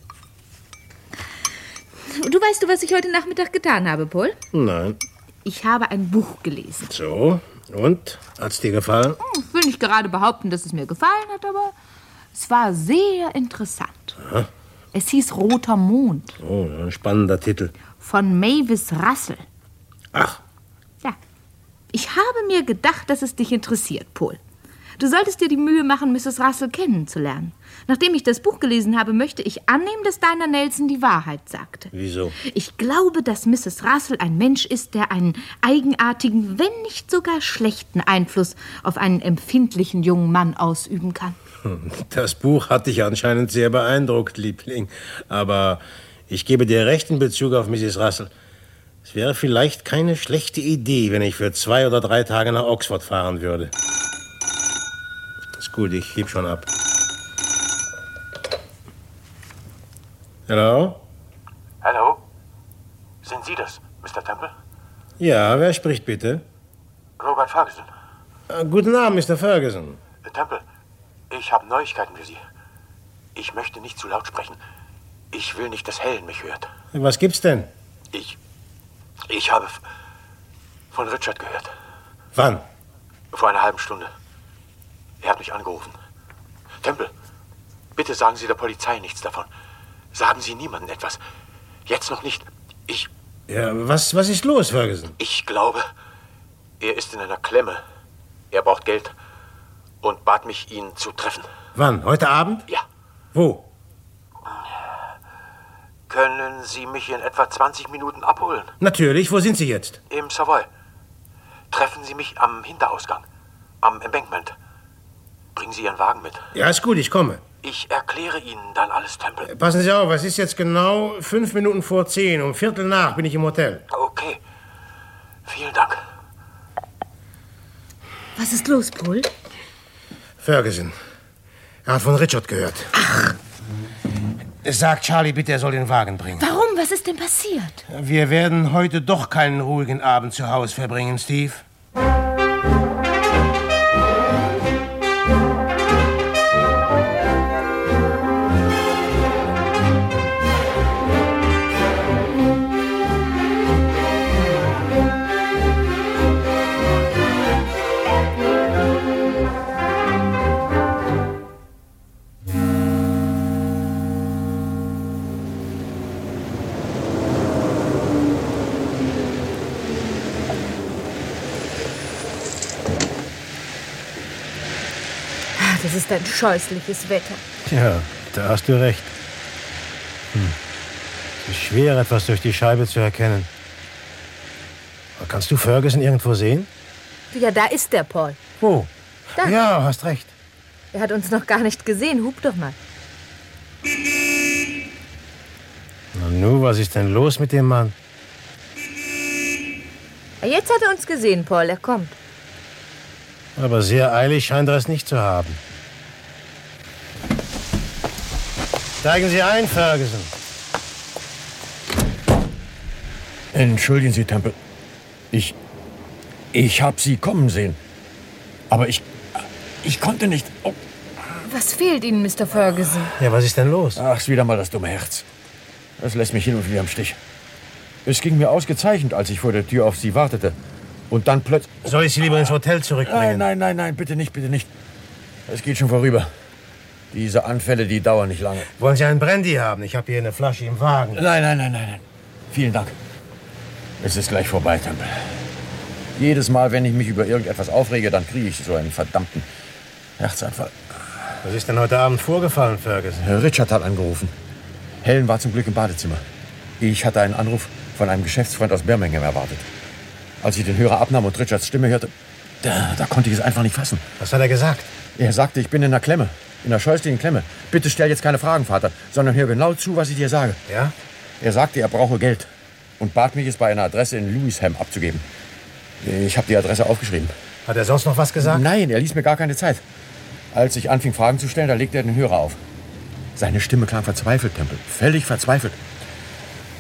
Du weißt du, was ich heute Nachmittag getan habe, Paul? Nein. Ich habe ein Buch gelesen. So, und? Hat's dir gefallen? Ich will nicht gerade behaupten, dass es mir gefallen hat, aber es war sehr interessant. Aha. Es hieß Roter Mond. Oh, ein spannender Titel. Von Mavis Russell. Ach. Ja. Ich habe mir gedacht, dass es dich interessiert, Paul. Du solltest dir die Mühe machen, Misses Russell kennenzulernen. Nachdem ich das Buch gelesen habe, möchte ich annehmen, dass deiner Nelson die Wahrheit sagte. Wieso? Ich glaube, dass Misses Russell ein Mensch ist, der einen eigenartigen, wenn nicht sogar schlechten Einfluss auf einen empfindlichen jungen Mann ausüben kann. Das Buch hat dich anscheinend sehr beeindruckt, Liebling. Aber ich gebe dir recht in Bezug auf Misses Russell. Es wäre vielleicht keine schlechte Idee, wenn ich für zwei oder drei Tage nach Oxford fahren würde. Ist gut, ich heb schon ab. Hallo? Hallo? Sind Sie das, Mister Temple? Ja, wer spricht bitte? Robert Ferguson. Äh, guten Abend, Mister Ferguson. Äh, Temple, ich habe Neuigkeiten für Sie. Ich möchte nicht zu laut sprechen. Ich will nicht, dass Helen mich hört. Was gibt's denn? Ich... Ich habe f- von Richard gehört. Wann? Vor einer halben Stunde. Er hat mich angerufen. Temple, bitte sagen Sie der Polizei nichts davon. Sagen Sie niemandem etwas. Jetzt noch nicht. Ich... Ja, was, was ist los, Ferguson? Ich glaube, er ist in einer Klemme. Er braucht Geld und bat mich, ihn zu treffen. Wann? Heute Abend? Ja. Wo? Können Sie mich in etwa zwanzig Minuten abholen? Natürlich. Wo sind Sie jetzt? Im Savoy. Treffen Sie mich am Hinterausgang. Am Embankment. Bringen Sie Ihren Wagen mit. Ja, ist gut, ich komme. Ich erkläre Ihnen dann alles, Temple. Passen Sie auf, es ist jetzt genau fünf Minuten vor zehn. Um Viertel nach bin ich im Hotel. Okay. Vielen Dank. Was ist los, Paul? Ferguson. Er hat von Richard gehört. Ach. Sagt Charlie bitte, er soll den Wagen bringen. Warum? Was ist denn passiert? Wir werden heute doch keinen ruhigen Abend zu Hause verbringen, Steve. Das ist ein scheußliches Wetter. Tja, da hast du recht. Hm. Es ist schwer, etwas durch die Scheibe zu erkennen. Aber kannst du Ferguson irgendwo sehen? Ja, da ist der, Paul. Wo? Da. Ja, hast recht. Er hat uns noch gar nicht gesehen. Hub doch mal. Na nu, was ist denn los mit dem Mann? Jetzt hat er uns gesehen, Paul. Er kommt. Aber sehr eilig scheint er es nicht zu haben. Steigen Sie ein, Ferguson. Entschuldigen Sie, Temple. Ich... Ich hab Sie kommen sehen. Aber ich... Ich konnte nicht... Oh. Was fehlt Ihnen, Mister Ferguson? Ja, was ist denn los? Ach, ist wieder mal das dumme Herz. Das lässt mich hin und wieder im Stich. Es ging mir ausgezeichnet, als ich vor der Tür auf Sie wartete. Und dann plötzlich... Soll ich Sie lieber ins Hotel zurückbringen? Nein, nein, nein, nein, bitte nicht, bitte nicht. Es geht schon vorüber. Diese Anfälle, die dauern nicht lange. Wollen Sie einen Brandy haben? Ich habe hier eine Flasche im Wagen. Nein, nein, nein, nein, nein. Vielen Dank. Es ist gleich vorbei, Temple. Jedes Mal, wenn ich mich über irgendetwas aufrege, dann kriege ich so einen verdammten Herzanfall. Was ist denn heute Abend vorgefallen, Ferguson? Richard hat angerufen. Helen war zum Glück im Badezimmer. Ich hatte einen Anruf von einem Geschäftsfreund aus Birmingham erwartet. Als ich den Hörer abnahm und Richards Stimme hörte, da, da konnte ich es einfach nicht fassen. Was hat er gesagt? Er sagte, ich bin in einer Klemme. In einer scheußlichen Klemme. Bitte stell jetzt keine Fragen, Vater, sondern hör genau zu, was ich dir sage. Ja? Er sagte, er brauche Geld und bat mich, es bei einer Adresse in Lewisham abzugeben. Ich habe die Adresse aufgeschrieben. Hat er sonst noch was gesagt? Nein, er ließ mir gar keine Zeit. Als ich anfing, Fragen zu stellen, da legte er den Hörer auf. Seine Stimme klang verzweifelt, Temple. Völlig verzweifelt.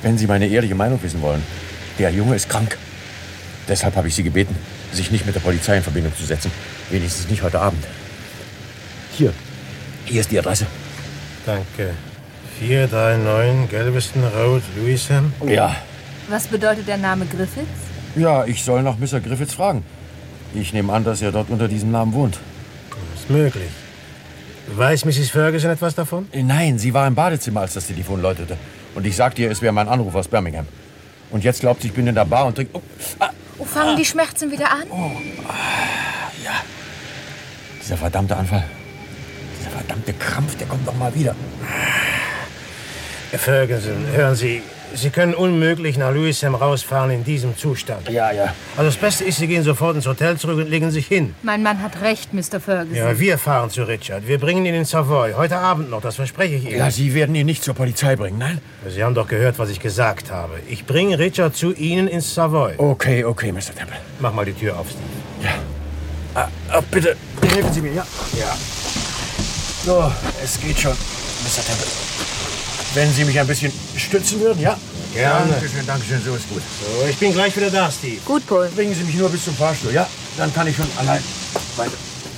Wenn Sie meine ehrliche Meinung wissen wollen, der Junge ist krank. Deshalb habe ich Sie gebeten, sich nicht mit der Polizei in Verbindung zu setzen. Wenigstens nicht heute Abend. Hier, hier ist die Adresse. Danke. vier drei neun Galveston Road, Lewisham? Ja. Was bedeutet der Name Griffiths? Ja, ich soll nach Mister Griffiths fragen. Ich nehme an, dass er dort unter diesem Namen wohnt. Das ist möglich. Weiß Missis Ferguson etwas davon? Nein, sie war im Badezimmer, als das Telefon läutete. Und ich sagte ihr, es wäre mein Anruf aus Birmingham. Und jetzt glaubt sie, ich bin in der Bar und trinke... Oh, ah, oh, fangen die Schmerzen wieder an? Oh, ja. Dieser verdammte Anfall. Dieser verdammte Krampf, der kommt doch mal wieder. Herr Ferguson, hören Sie, Sie können unmöglich nach Lewisham rausfahren in diesem Zustand. Ja, ja. Also das Beste ist, Sie gehen sofort ins Hotel zurück und legen sich hin. Mein Mann hat recht, Mister Ferguson. Ja, wir fahren zu Richard. Wir bringen ihn in Savoy. Heute Abend noch, das verspreche ich Ihnen. Ja, Sie werden ihn nicht zur Polizei bringen, nein? Sie haben doch gehört, was ich gesagt habe. Ich bringe Richard zu Ihnen ins Savoy. Okay, okay, Mister Temple. Mach mal die Tür auf, Steve. Ja. Ah, ah, bitte, helfen Sie mir, ja? Ja. So, es geht schon, Mister Temple. Wenn Sie mich ein bisschen stützen würden, ja? Gerne. Dankeschön, Dankeschön, so ist gut. So, ich bin gleich wieder da, Steve. Gut, Paul. Bringen Sie mich nur bis zum Fahrstuhl, ja? Dann kann ich schon allein weiter.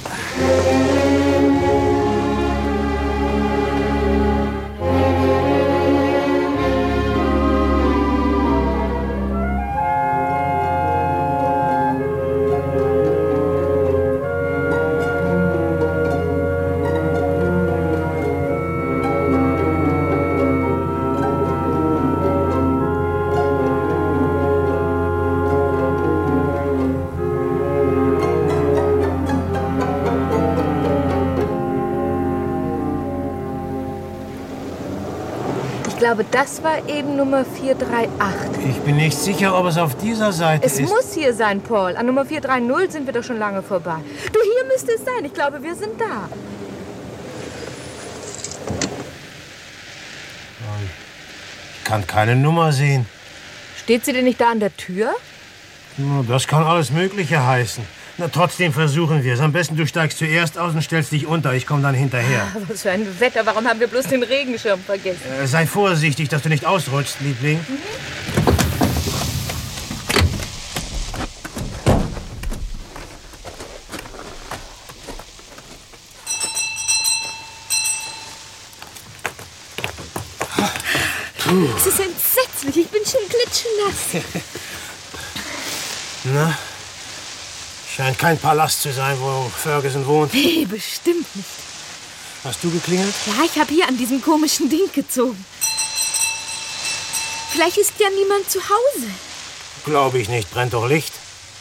Ich glaube, das war eben Nummer vier drei acht. Ich bin nicht sicher, ob es auf dieser Seite es ist. Es muss hier sein, Paul. An Nummer vier drei null sind wir doch schon lange vorbei. Du, hier müsste es sein. Ich glaube, wir sind da. Ich kann keine Nummer sehen. Steht sie denn nicht da an der Tür? Das kann alles Mögliche heißen. Na, trotzdem versuchen wir es. Am besten, du steigst zuerst aus und stellst dich unter. Ich komme dann hinterher. Ah, was für ein Wetter. Warum haben wir bloß den Regenschirm vergessen? Äh, sei vorsichtig, dass du nicht ausrutschst, Liebling. Mhm. Es ist entsetzlich. Ich bin schon klitschenass. Na? Scheint kein Palast zu sein, wo Ferguson wohnt. Nee, bestimmt nicht. Hast du geklingelt? Ja, ich habe hier an diesem komischen Ding gezogen. Vielleicht ist ja niemand zu Hause. Glaube ich nicht. Brennt doch Licht.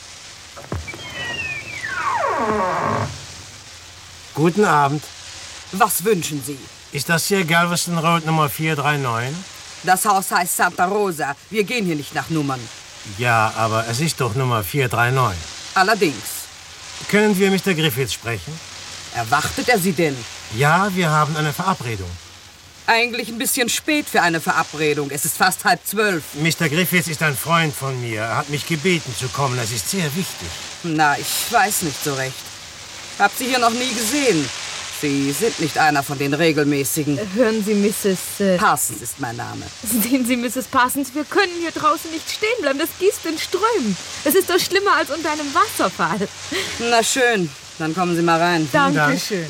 Guten Abend. Was wünschen Sie? Ist das hier Galveston Road Nummer vier drei neun? Das Haus heißt Santa Rosa. Wir gehen hier nicht nach Nummern. Ja, aber es ist doch Nummer vier drei neun. Allerdings. Können wir Mister Griffiths sprechen? Erwartet er Sie denn? Ja, wir haben eine Verabredung. Eigentlich ein bisschen spät für eine Verabredung. Es ist fast halb zwölf. Mister Griffiths ist ein Freund von mir. Er hat mich gebeten zu kommen. Das ist sehr wichtig. Na, ich weiß nicht so recht. Hab Sie hier noch nie gesehen. Sie sind nicht einer von den regelmäßigen. Hören Sie, Misses Äh Parsons ist mein Name. Sehen Sie, Misses Parsons, wir können hier draußen nicht stehen bleiben. Das gießt in Strömen. Es ist doch schlimmer als unter einem Wasserfall. Na schön, dann kommen Sie mal rein. Dankeschön.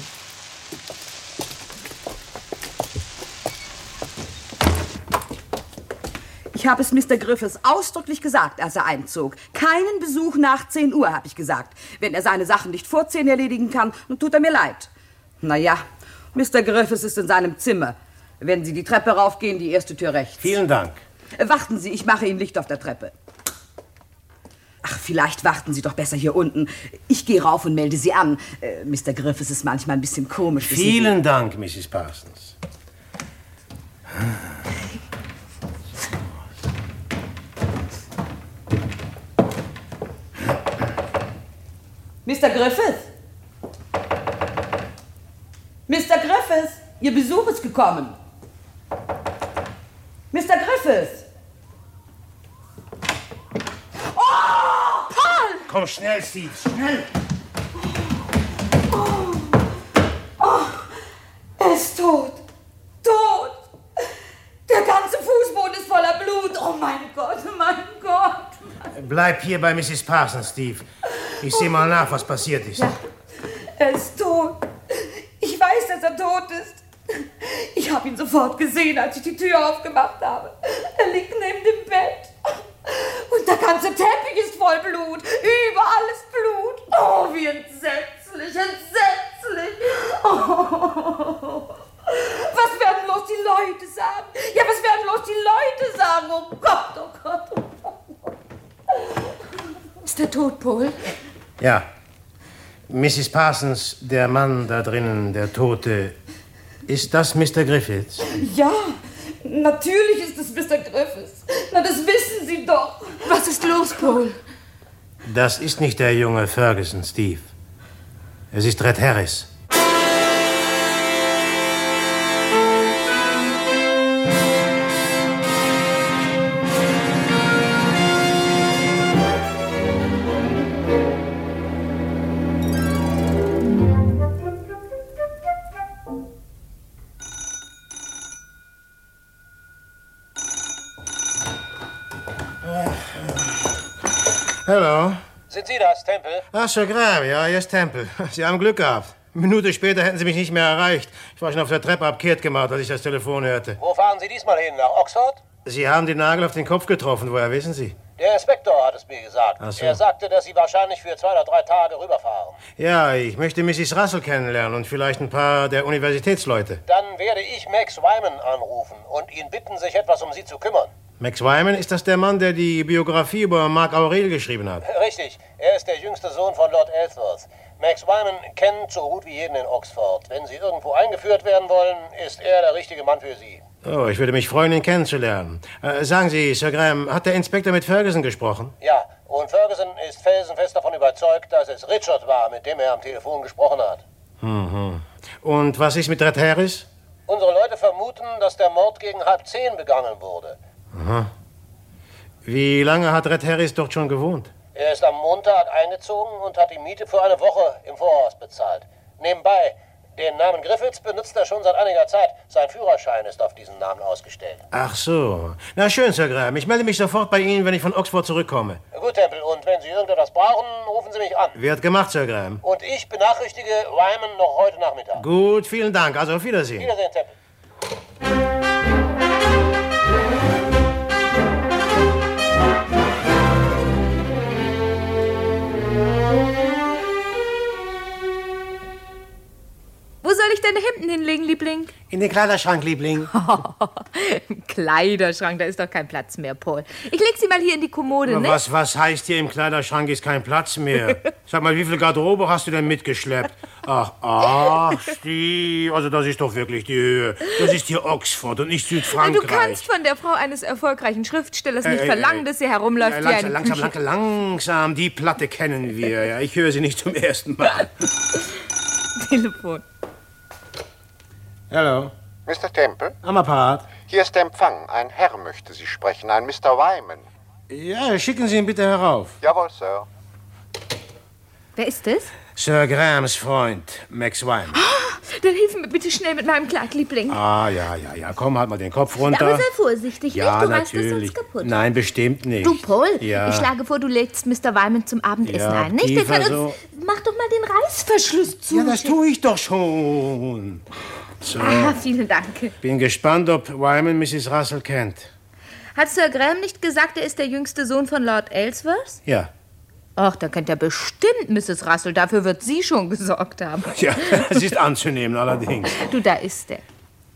Ich habe es Mister Griffiths ausdrücklich gesagt, als er einzog. Keinen Besuch nach zehn Uhr, habe ich gesagt. Wenn er seine Sachen nicht vor zehn erledigen kann, dann tut er mir leid. Na ja, Mister Griffiths ist in seinem Zimmer. Wenn Sie die Treppe raufgehen, die erste Tür rechts. Vielen Dank. Warten Sie, ich mache Ihnen Licht auf der Treppe. Ach, vielleicht warten Sie doch besser hier unten. Ich gehe rauf und melde Sie an. Äh, Mister Griffiths ist manchmal ein bisschen komisch. Vielen Dank, Misses Parsons. Mister Griffiths? Mister Griffiths, Ihr Besuch ist gekommen. Mister Griffiths! Oh, Paul! Komm schnell, Steve, schnell! Oh, oh, er ist tot. Tot! Der ganze Fußboden ist voller Blut. Bleib hier bei Missis Parsons, Steve. Ich sehe mal nach, was passiert ist. Ja. Er ist tot. Ich weiß, dass er tot ist. Ich habe ihn sofort gesehen, als ich die Tür aufgemacht habe. Er liegt neben dem Bett. Und der ganze Teppich ist voll Blut. Überall ist Blut. Oh, wie entsetzlich, entsetzlich. Oh. Was werden bloß die Leute sagen? Ja, was werden bloß die Leute sagen? Oh Gott, oh Gott, oh Gott. Ist er tot, Paul? Ja. Missis Parsons, der Mann da drinnen, der Tote, ist das Mister Griffiths? Ja, natürlich ist es Mister Griffiths. Na, das wissen Sie doch. Was ist los, Paul? Das ist nicht der junge Ferguson, Steve. Es ist Red Harris. Hallo. Sind Sie das, Temple? Ach, Sir Graham, ja, hier ist Temple. Sie haben Glück gehabt. Eine Minute später hätten Sie mich nicht mehr erreicht. Ich war schon auf der Treppe abkehrt gemacht, als ich das Telefon hörte. Wo fahren Sie diesmal hin? Nach Oxford? Sie haben den Nagel auf den Kopf getroffen. Woher wissen Sie? Der Inspektor hat es mir gesagt. Ach so. Er sagte, dass Sie wahrscheinlich für zwei oder drei Tage rüberfahren. Ja, ich möchte Missis Russell kennenlernen und vielleicht ein paar der Universitätsleute. Dann werde ich Max Wyman anrufen und ihn bitten, sich etwas um Sie zu kümmern. Max Wyman, ist das der Mann, der die Biografie über Marc Aurel geschrieben hat? Richtig. Er ist der jüngste Sohn von Lord Ellsworth. Max Wyman kennt so gut wie jeden in Oxford. Wenn Sie irgendwo eingeführt werden wollen, ist er der richtige Mann für Sie. Oh, ich würde mich freuen, ihn kennenzulernen. Äh, sagen Sie, Sir Graham, hat der Inspektor mit Ferguson gesprochen? Ja, und Ferguson ist felsenfest davon überzeugt, dass es Richard war, mit dem er am Telefon gesprochen hat. Mhm. Und was ist mit Red Harris? Unsere Leute vermuten, dass der Mord gegen halb zehn begangen wurde. Aha. Wie lange hat Red Harris dort schon gewohnt? Er ist am Montag eingezogen und hat die Miete für eine Woche im Voraus bezahlt. Nebenbei, den Namen Griffiths benutzt er schon seit einiger Zeit. Sein Führerschein ist auf diesen Namen ausgestellt. Ach so. Na schön, Sir Graham. Ich melde mich sofort bei Ihnen, wenn ich von Oxford zurückkomme. Gut, Temple. Und wenn Sie irgendetwas brauchen, rufen Sie mich an. Wird gemacht, Sir Graham. Und ich benachrichtige Wyman noch heute Nachmittag. Gut, vielen Dank. Also auf Wiedersehen. Wiedersehen, Temple. Wo soll ich deine Hemden hinlegen, Liebling? In den Kleiderschrank, Liebling. Im Kleiderschrank, da ist doch kein Platz mehr, Paul. Ich leg sie mal hier in die Kommode, ne? Was, was heißt hier im Kleiderschrank ist kein Platz mehr? Sag mal, wie viel Garderobe hast du denn mitgeschleppt? Ach, ach, Steve, also das ist doch wirklich die Höhe. Das ist hier Oxford und nicht Südfrankreich. Du kannst von der Frau eines erfolgreichen Schriftstellers nicht Äh, äh, verlangen, äh, dass sie herumläuft Ja, wie langsam, eine langsam, Küche. langsam, langsam, die Platte kennen wir. Ja, ich höre sie nicht zum ersten Mal. Telefon. Hallo. Mister Temple? Am Apparat. Hier ist der Empfang. Ein Herr möchte Sie sprechen, ein Mister Wyman. Ja, schicken Sie ihn bitte herauf. Jawohl, Sir. Wer ist das? Sir Grahams Freund, Max Wyman. Dann hilf mir bitte schnell mit meinem Kleid, Liebling. Ah, ja, ja, ja. Komm, halt mal den Kopf runter. Ja, aber sei vorsichtig, Ja, nicht? Du reißt es natürlich. sonst kaputt. Nein, bestimmt nicht. Du, Paul, Ja. ich schlage vor, du lädst Mister Wyman zum Abendessen Ja, ein, nicht? Wir tiefer können uns... so. Mach doch mal den Reißverschluss zu. Ja, das tue ich doch schon. So. Ah, vielen Dank. Bin gespannt, ob Wyman Missis Russell kennt. Hat Sir Graham nicht gesagt, er ist der jüngste Sohn von Lord Ellsworth? Ja. Ach, da kennt er bestimmt Misses Russell. Dafür wird sie schon gesorgt haben. Ja, es ist anzunehmen, allerdings. Du, da ist er.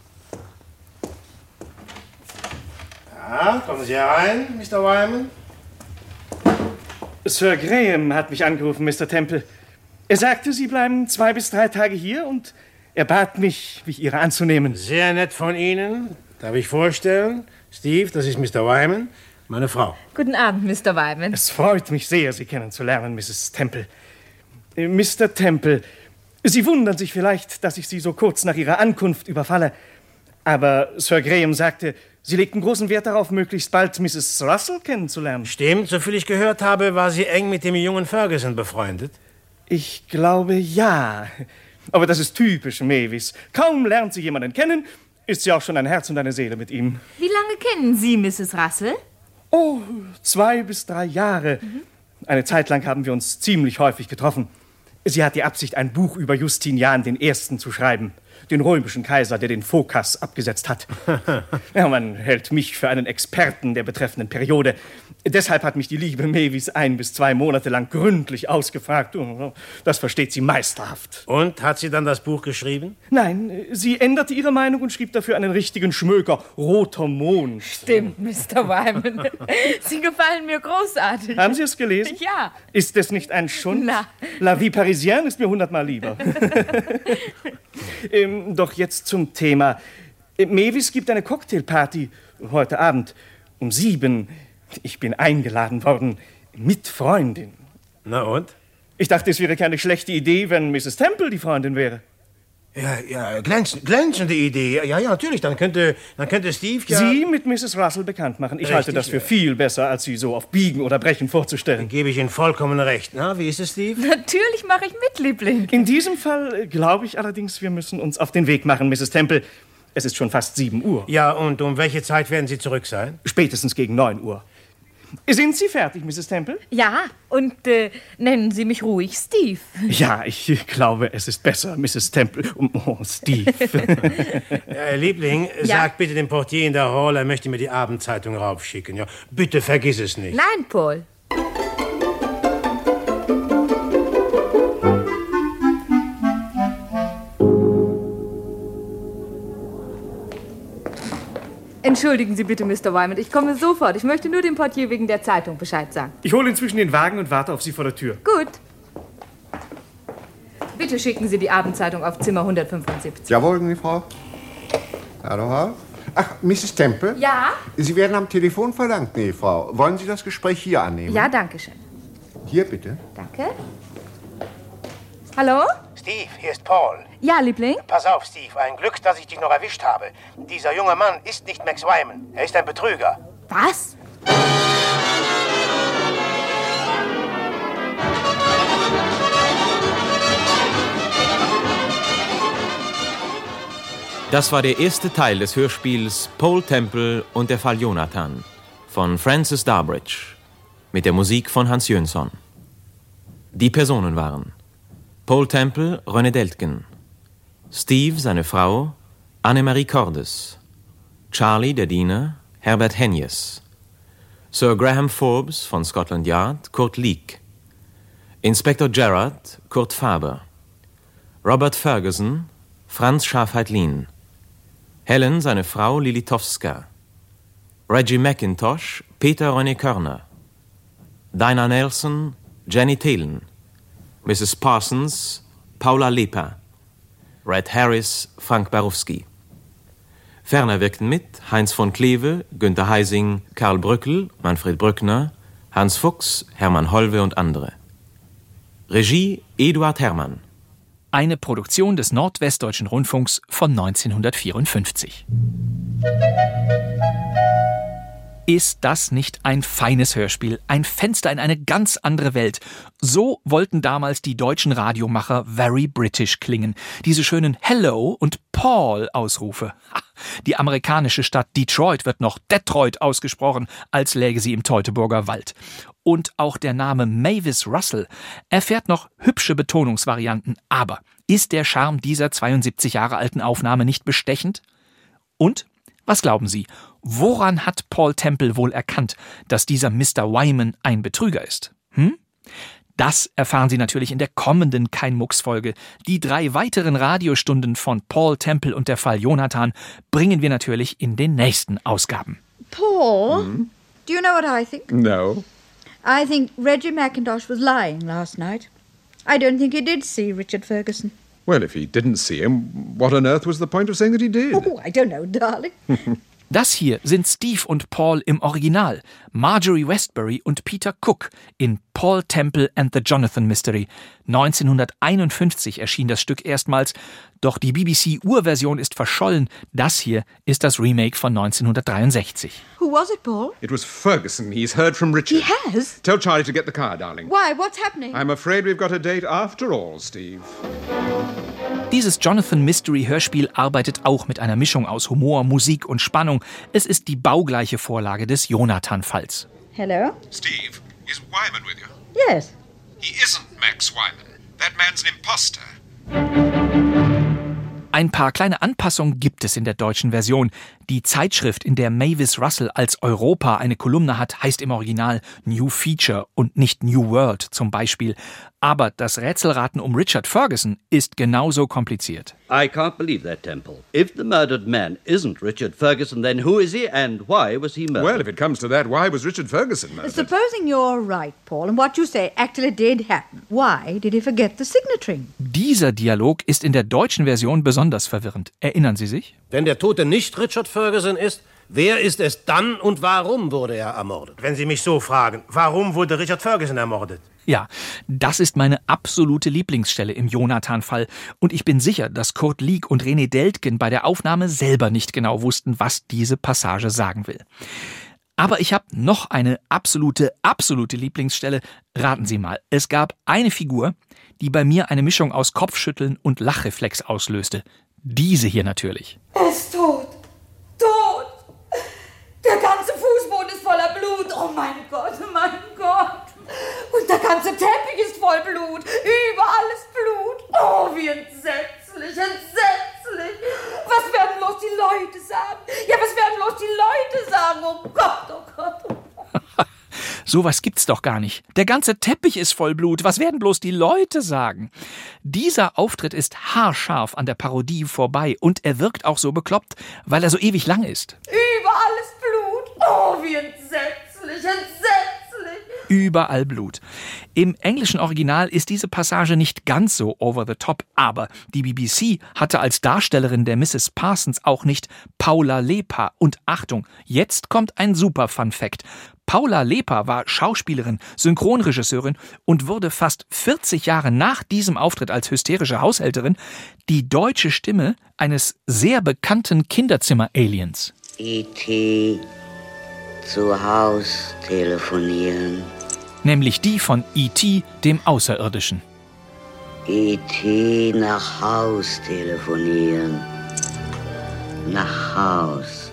Ja, kommen Sie herein, Mister Wyman. Sir Graham hat mich angerufen, Mister Temple. Er sagte, Sie bleiben zwei bis drei Tage hier und er bat mich, mich Ihrer anzunehmen. Sehr nett von Ihnen. Darf ich vorstellen? Steve, das ist Mister Wyman, meine Frau. Guten Abend, Mister Wyman. Es freut mich sehr, Sie kennenzulernen, Misses Temple. Äh, Mister Temple, Sie wundern sich vielleicht, dass ich Sie so kurz nach Ihrer Ankunft überfalle. Aber Sir Graham sagte, Sie legten großen Wert darauf, möglichst bald Misses Russell kennenzulernen. Stimmt, soviel ich gehört habe, war sie eng mit dem jungen Ferguson befreundet. Ich glaube, ja. Aber das ist typisch Mavis. Kaum lernt sie jemanden kennen, ist sie auch schon ein Herz und eine Seele mit ihm. Wie lange kennen Sie Misses Russell? Oh, zwei bis drei Jahre. Mhm. Eine Zeit lang haben wir uns ziemlich häufig getroffen. Sie hat die Absicht, ein Buch über Justinian den Ersten zu schreiben. Den römischen Kaiser, der den Phokas abgesetzt hat. Ja, man hält mich für einen Experten der betreffenden Periode. Deshalb hat mich die liebe Mavis ein bis zwei Monate lang gründlich ausgefragt. Das versteht sie meisterhaft. Und, hat sie dann das Buch geschrieben? Nein, sie änderte ihre Meinung und schrieb dafür einen richtigen Schmöker. Roter Mond. Stimmt, Mister Wyman. Sie gefallen mir großartig. Haben Sie es gelesen? Ja. Ist es nicht ein Schund? Na. La vie parisienne ist mir hundertmal lieber. ähm, doch jetzt zum Thema. Mavis gibt eine Cocktailparty heute Abend um sieben. Ich bin eingeladen worden mit Freundin. Na und? Ich dachte, es wäre keine schlechte Idee, wenn Misses Temple die Freundin wäre. Ja, ja, glänz, glänzende Idee. Ja, ja, natürlich. Dann könnte, dann könnte Steve ja... Sie mit Misses Russell bekannt machen. Ich Richtig, halte das für viel besser, als Sie so auf Biegen oder Brechen vorzustellen. Dann gebe ich Ihnen vollkommen recht. Na, wie ist es, Steve? Natürlich mache ich mit, Liebling. In diesem Fall äh, glaube ich allerdings, wir müssen uns auf den Weg machen, Misses Temple. Es ist schon fast sieben Uhr. Ja, und um welche Zeit werden Sie zurück sein? Spätestens gegen neun Uhr. Sind Sie fertig, Misses Temple? Ja, und äh, nennen Sie mich ruhig Steve. Ja, ich glaube, es ist besser, Misses Temple. Oh, Steve. äh, Liebling, ja? Sag bitte dem Portier in der Hall, er möchte mir die Abendzeitung raufschicken. Ja? Bitte vergiss es nicht. Nein, Paul. Entschuldigen Sie bitte, Mister Wyman, ich komme sofort. Ich möchte nur dem Portier wegen der Zeitung Bescheid sagen. Ich hole inzwischen den Wagen und warte auf Sie vor der Tür. Gut. Bitte schicken Sie die Abendzeitung auf Zimmer hundertfünfundsiebzig. Jawohl, meine Frau. Hallo, ach, Misses Temple? Ja? Sie werden am Telefon verlangt, nee, Frau. Wollen Sie das Gespräch hier annehmen? Ja, danke schön. Hier, bitte. Danke. Hallo? Steve, hier ist Paul. Ja, Liebling? Pass auf, Steve. Ein Glück, dass ich dich noch erwischt habe. Dieser junge Mann ist nicht Max Wyman. Er ist ein Betrüger. Was? Das war der erste Teil des Hörspiels Paul Temple und der Fall Jonathan von Francis Darbridge mit der Musik von Hans Jönsson. Die Personen waren Paul Temple, René Deltgen, Steve, seine Frau, Annemarie Cordes, Charlie, der Diener, Herbert Henjes, Sir Graham Forbes von Scotland Yard, Kurt Leek, Inspektor Gerard, Kurt Faber, Robert Ferguson, Franz Schafheit-Lien, Helen, seine Frau, Lili Towska, Reggie McIntosh, Peter René Körner, Dinah Nelson, Jenny Thelen, Misses Parsons, Paula Lepa, Red Harris, Frank Barowski. Ferner wirkten mit Heinz von Kleve, Günter Heising, Karl Brückel, Manfred Brückner, Hans Fuchs, Hermann Holwe und andere. Regie Eduard Herrmann. Eine Produktion des Nordwestdeutschen Rundfunks von neunzehnhundertvierundfünfzig. Ist das nicht ein feines Hörspiel? Ein Fenster in eine ganz andere Welt. So wollten damals die deutschen Radiomacher very British klingen. Diese schönen Hello und Paul-Ausrufe. Die amerikanische Stadt Detroit wird noch Detroit ausgesprochen, als läge sie im Teutoburger Wald. Und auch der Name Mavis Russell erfährt noch hübsche Betonungsvarianten. Aber ist der Charme dieser zweiundsiebzig Jahre alten Aufnahme nicht bestechend? Und, was glauben Sie, woran hat Paul Temple wohl erkannt, dass dieser Mister Wyman ein Betrüger ist? Hm? Das erfahren Sie natürlich in der kommenden Kein-Mucks-Folge. Die drei weiteren Radiostunden von Paul Temple und der Fall Jonathan bringen wir natürlich in den nächsten Ausgaben. Paul, mm? do you know what I think? No. I think Reggie McIntosh was lying last night. I don't think he did see Richard Ferguson. Well, if he didn't see him, what on earth was the point of saying that he did? Oh, I don't know, darling. Das hier sind Steve und Paul im Original, Marjorie Westbury und Peter Cook in Paul Temple and the Jonathan Mystery. neunzehnhunderteinundfünfzig erschien das Stück erstmals, doch die B B C-Urversion ist verschollen. Das hier ist das Remake von neunzehnhundertdreiundsechzig. Who was it, Paul? It was Ferguson. He's heard from Richard. He has? Tell Charlie to get the car, darling. Why? What's happening? I'm afraid we've got a date after all, Steve. Dieses Jonathan Mystery Hörspiel arbeitet auch mit einer Mischung aus Humor, Musik und Spannung. Es ist die baugleiche Vorlage des Jonathan-Falls. Hello? Steve, is Wyman with you? Yes. He isn't Max Wyman. That man's an imposter. Ein paar kleine Anpassungen gibt es in der deutschen Version. Die Zeitschrift, in der Mavis Russell als Europa eine Kolumne hat, heißt im Original New Feature und nicht New World zum Beispiel. Aber das Rätselraten um Richard Ferguson ist genauso kompliziert. I can't believe that, Temple. If the murdered man isn't Richard Ferguson, then who is he and why was he murdered? Well, if it comes to that, why was Richard Ferguson murdered? Supposing you're right, Paul, and what you say actually did happen, why did he forget the signet ring? Dieser Dialog ist in der deutschen Version besonders verwirrend. Erinnern Sie sich? Wenn der Tote nicht Richard Ferguson ist, wer ist es dann und warum wurde er ermordet? Wenn Sie mich so fragen, warum wurde Richard Ferguson ermordet? Ja, das ist meine absolute Lieblingsstelle im Jonathan-Fall. Und ich bin sicher, dass Kurt Lieck und René Deltgen bei der Aufnahme selber nicht genau wussten, was diese Passage sagen will. Aber ich habe noch eine absolute, absolute Lieblingsstelle. Raten Sie mal, es gab eine Figur, die bei mir eine Mischung aus Kopfschütteln und Lachreflex auslöste. Diese hier natürlich. Er ist tot. Tot. Der ganze Fußboden ist voller Blut. Oh mein Gott, mein Gott. Und der ganze Teppich ist voll Blut. Überall ist Blut. Oh, wie entsetzlich, entsetzlich. Was werden bloß die Leute sagen? Ja, was werden bloß die Leute sagen? Oh Gott, oh Gott, oh Gott. Sowas gibt's doch gar nicht. Der ganze Teppich ist voll Blut. Was werden bloß die Leute sagen? Dieser Auftritt ist haarscharf an der Parodie vorbei und er wirkt auch so bekloppt, weil er so ewig lang ist. Überall ist Blut. Oh, wie entsetzlich, entsetzlich. Überall Blut. Im englischen Original ist diese Passage nicht ganz so over the top, aber die B B C hatte als Darstellerin der Misses Parsons auch nicht Paula Lepa. Und Achtung, jetzt kommt ein super Fun Fact. Paula Lepa war Schauspielerin, Synchronregisseurin und wurde fast vierzig Jahre nach diesem Auftritt als hysterische Haushälterin die deutsche Stimme eines sehr bekannten Kinderzimmer-Aliens. E T zu Haus telefonieren. Nämlich die von E T, dem Außerirdischen. E T nach Haus telefonieren. Nach Haus.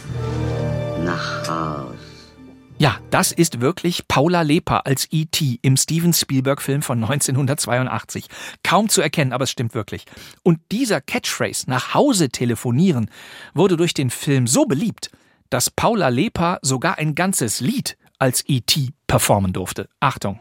Nach Haus. Ja, das ist wirklich Paula Lepa als E T im Steven Spielberg-Film von neunzehnhundertzweiundachtzig. Kaum zu erkennen, aber es stimmt wirklich. Und dieser Catchphrase, nach Hause telefonieren, wurde durch den Film so beliebt, dass Paula Lepa sogar ein ganzes Lied als E T performen durfte. Achtung.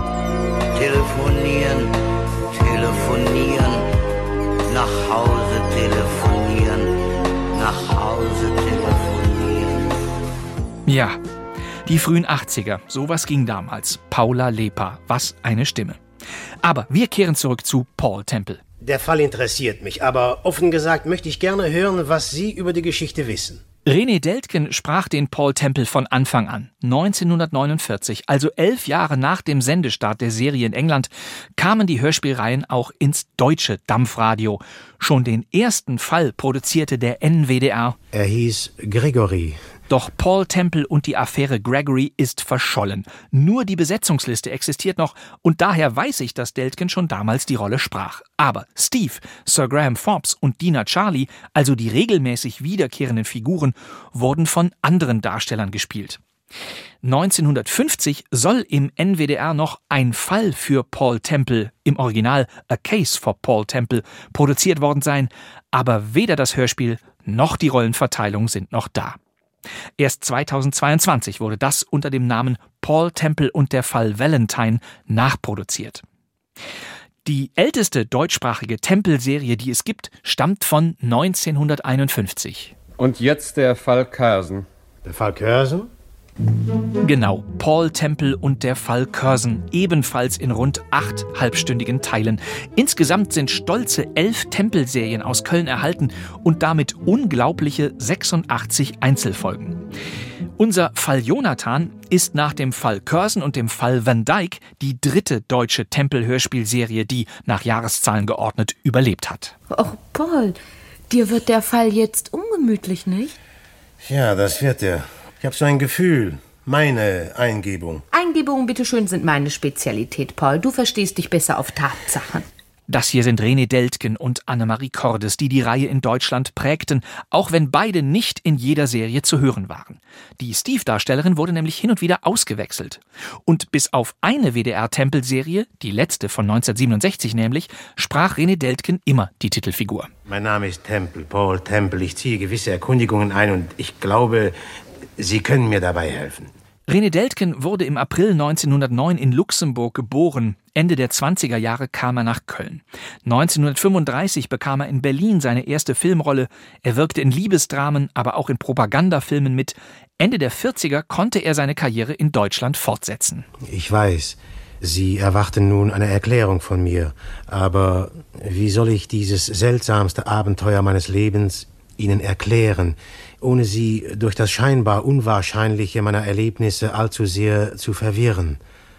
Telefonieren, telefonieren, nach Hause telefonieren, nach Hause telefonieren. Ja, die frühen achtziger, sowas ging damals. Paula Lepa, was eine Stimme. Aber wir kehren zurück zu Paul Temple. Der Fall interessiert mich, aber offen gesagt möchte ich gerne hören, was Sie über die Geschichte wissen. René Deltgen sprach den Paul Temple von Anfang an. neunzehnhundertneunundvierzig, also elf Jahre nach dem Sendestart der Serie in England, kamen die Hörspielreihen auch ins deutsche Dampfradio. Schon den ersten Fall produzierte der N W D R. Er hieß Gregory. Doch Paul Temple und die Affäre Gregory ist verschollen. Nur die Besetzungsliste existiert noch und daher weiß ich, dass Deltgen schon damals die Rolle sprach. Aber Steve, Sir Graham Forbes und Dina Charlie, also die regelmäßig wiederkehrenden Figuren, wurden von anderen Darstellern gespielt. neunzehnhundertfünfzig soll im N W D R noch ein Fall für Paul Temple, im Original A Case for Paul Temple, produziert worden sein, aber weder das Hörspiel noch die Rollenverteilung sind noch da. Erst zweitausendzweiundzwanzig wurde das unter dem Namen Paul Temple und der Fall Valentine nachproduziert. Die älteste deutschsprachige Temple-Serie, die es gibt, stammt von neunzehnhunderteinundfünfzig. Und jetzt der Fall Curzon. Der Fall Curzon? Genau, Paul Temple und der Fall Curzon, ebenfalls in rund acht halbstündigen Teilen. Insgesamt sind stolze elf Temple-Serien aus Köln erhalten und damit unglaubliche sechsundachtzig Einzelfolgen. Unser Fall Jonathan ist nach dem Fall Curzon und dem Fall Van Dyke die dritte deutsche Temple-Hörspielserie, die nach Jahreszahlen geordnet überlebt hat. Oh, Paul, dir wird der Fall jetzt ungemütlich, nicht? Ja, das wird er. Ich habe so ein Gefühl. Meine Eingebung. Eingebungen, bitteschön, sind meine Spezialität, Paul. Du verstehst dich besser auf Tatsachen. Das hier sind René Deltgen und Annemarie Cordes, die die Reihe in Deutschland prägten, auch wenn beide nicht in jeder Serie zu hören waren. Die Steve-Darstellerin wurde nämlich hin und wieder ausgewechselt. Und bis auf eine W D R-Tempel-Serie, die letzte von neunzehnhundertsiebenundsechzig nämlich, sprach René Deltgen immer die Titelfigur. Mein Name ist Temple, Paul Temple. Ich ziehe gewisse Erkundigungen ein und ich glaube, Sie können mir dabei helfen. René Deltgen wurde im April neunzehnhundertneun in Luxemburg geboren. Ende der zwanziger Jahre kam er nach Köln. neunzehnhundertfünfunddreißig bekam er in Berlin seine erste Filmrolle. Er wirkte in Liebesdramen, aber auch in Propagandafilmen mit. Ende der vierziger konnte er seine Karriere in Deutschland fortsetzen. Ich weiß, Sie erwarten nun eine Erklärung von mir. Aber wie soll ich dieses seltsamste Abenteuer meines Lebens Ihnen erklären, ohne Sie durch das scheinbar Unwahrscheinliche meiner Erlebnisse allzu sehr zu verwirren?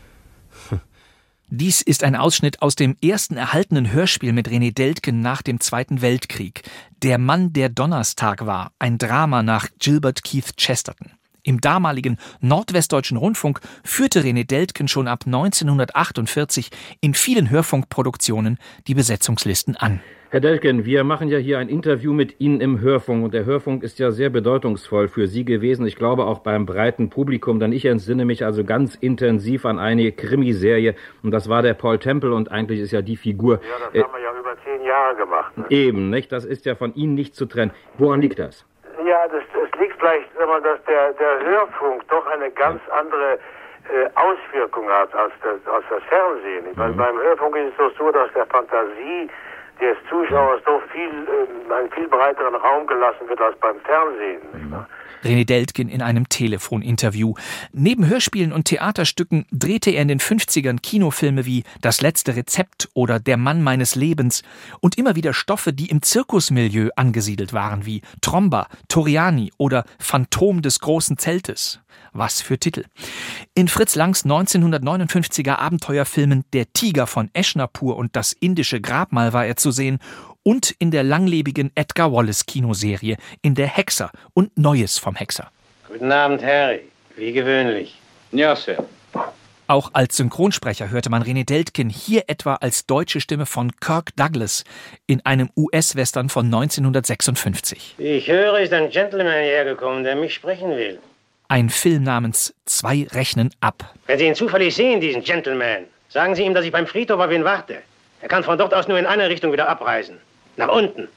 Dies ist ein Ausschnitt aus dem ersten erhaltenen Hörspiel mit René Deltgen nach dem Zweiten Weltkrieg. Der Mann, der Donnerstag war, ein Drama nach Gilbert Keith Chesterton. Im damaligen Nordwestdeutschen Rundfunk führte René Deltgen schon ab neunzehnhundertachtundvierzig in vielen Hörfunkproduktionen die Besetzungslisten an. Herr Deltgen, wir machen ja hier ein Interview mit Ihnen im Hörfunk und der Hörfunk ist ja sehr bedeutungsvoll für Sie gewesen, ich glaube auch beim breiten Publikum, denn ich entsinne mich also ganz intensiv an eine Krimiserie und das war der Paul Temple und eigentlich ist ja die Figur... Ja, das äh, haben wir ja über zehn Jahre gemacht. Ne? Eben, nicht? Das ist ja von Ihnen nicht zu trennen. Woran liegt das? Ja, das, das liegt vielleicht, dass der, der Hörfunk doch eine ganz andere äh, Auswirkung hat als das, als das Fernsehen. Mhm. Weil beim Hörfunk ist es doch so, dass der Fantasie des Zuschauers doch viel, äh, einen viel breiteren Raum gelassen wird als beim Fernsehen. Mhm. René Deltgen in einem Telefoninterview. Neben Hörspielen und Theaterstücken drehte er in den fünfzigern Kinofilme wie Das letzte Rezept oder Der Mann meines Lebens und immer wieder Stoffe, die im Zirkusmilieu angesiedelt waren, wie Tromba, Toriani oder Phantom des großen Zeltes. Was für Titel. In Fritz Langs neunzehnhundertneunundfünfziger Abenteuerfilmen Der Tiger von Eschnapur und Das indische Grabmal war er zu sehen und in der langlebigen Edgar Wallace Kinoserie in Der Hexer und Neues vom Hexer. Guten Abend, Harry. Wie gewöhnlich. Ja, Sir. Auch als Synchronsprecher hörte man René Deltgen hier etwa als deutsche Stimme von Kirk Douglas in einem U S-Western von neunzehnhundertsechsundfünfzig. Wie ich höre, ist ein Gentleman hierher gekommen, der mich sprechen will. Ein Film namens Zwei rechnen ab. Wenn Sie ihn zufällig sehen, diesen Gentleman, sagen Sie ihm, dass ich beim Friedhof auf ihn warte. Er kann von dort aus nur in eine Richtung wieder abreisen. Nach unten.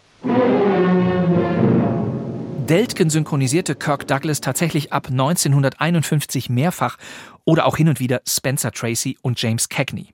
Deltgen synchronisierte Kirk Douglas tatsächlich ab neunzehnhunderteinundfünfzig mehrfach oder auch hin und wieder Spencer Tracy und James Cagney.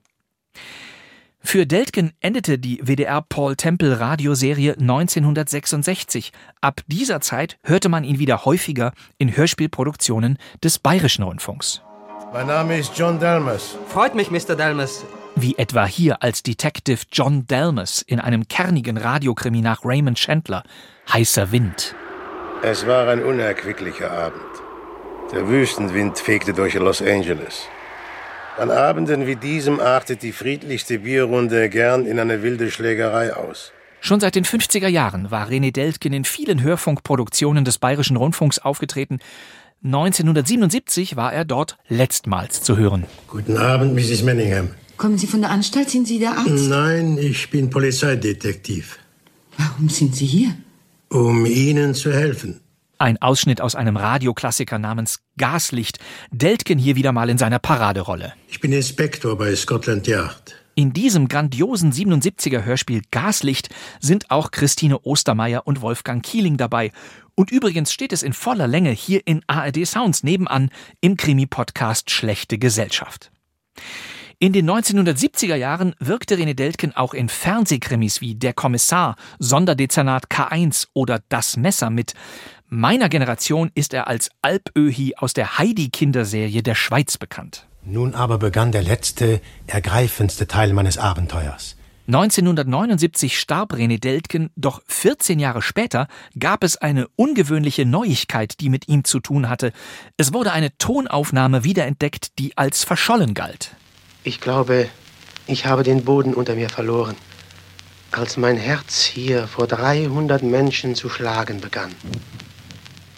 Für Deltgen endete die W D R Paul Temple Radioserie neunzehnhundertsechsundsechzig. Ab dieser Zeit hörte man ihn wieder häufiger in Hörspielproduktionen des Bayerischen Rundfunks. Mein Name ist John Delmas. Freut mich, Mister Delmas. Wie etwa hier als Detective John Delmas in einem kernigen Radiokrimi nach Raymond Chandler, Heißer Wind. Es war ein unerquicklicher Abend. Der Wüstenwind fegte durch Los Angeles. An Abenden wie diesem artet die friedlichste Bierrunde gern in eine wilde Schlägerei aus. Schon seit den fünfziger Jahren war René Deltgen in vielen Hörfunkproduktionen des Bayerischen Rundfunks aufgetreten. neunzehnhundertsiebenundsiebzig war er dort letztmals zu hören. Guten Abend, Missus Manningham. Kommen Sie von der Anstalt? Sind Sie der Arzt? Nein, ich bin Polizeidetektiv. Warum sind Sie hier? Um Ihnen zu helfen. Ein Ausschnitt aus einem Radioklassiker namens Gaslicht. Deltgen hier wieder mal in seiner Paraderolle. Ich bin Inspektor bei Scotland Yard. In diesem grandiosen siebenundsiebziger Hörspiel Gaslicht sind auch Christine Ostermeier und Wolfgang Kieling dabei. Und übrigens steht es in voller Länge hier in A R D Sounds nebenan im Krimi-Podcast Schlechte Gesellschaft. In den neunzehnhundertsiebziger Jahren wirkte René Deltgen auch in Fernsehkrimis wie Der Kommissar, Sonderdezernat K eins oder Das Messer mit. Meiner Generation ist er als Alpöhi aus der Heidi-Kinderserie der Schweiz bekannt. Nun aber begann der letzte, ergreifendste Teil meines Abenteuers. neunzehnhundertneunundsiebzig starb René Deltgen, doch vierzehn Jahre später gab es eine ungewöhnliche Neuigkeit, die mit ihm zu tun hatte. Es wurde eine Tonaufnahme wiederentdeckt, die als verschollen galt. Ich glaube, ich habe den Boden unter mir verloren, als mein Herz hier vor dreihundert Menschen zu schlagen begann.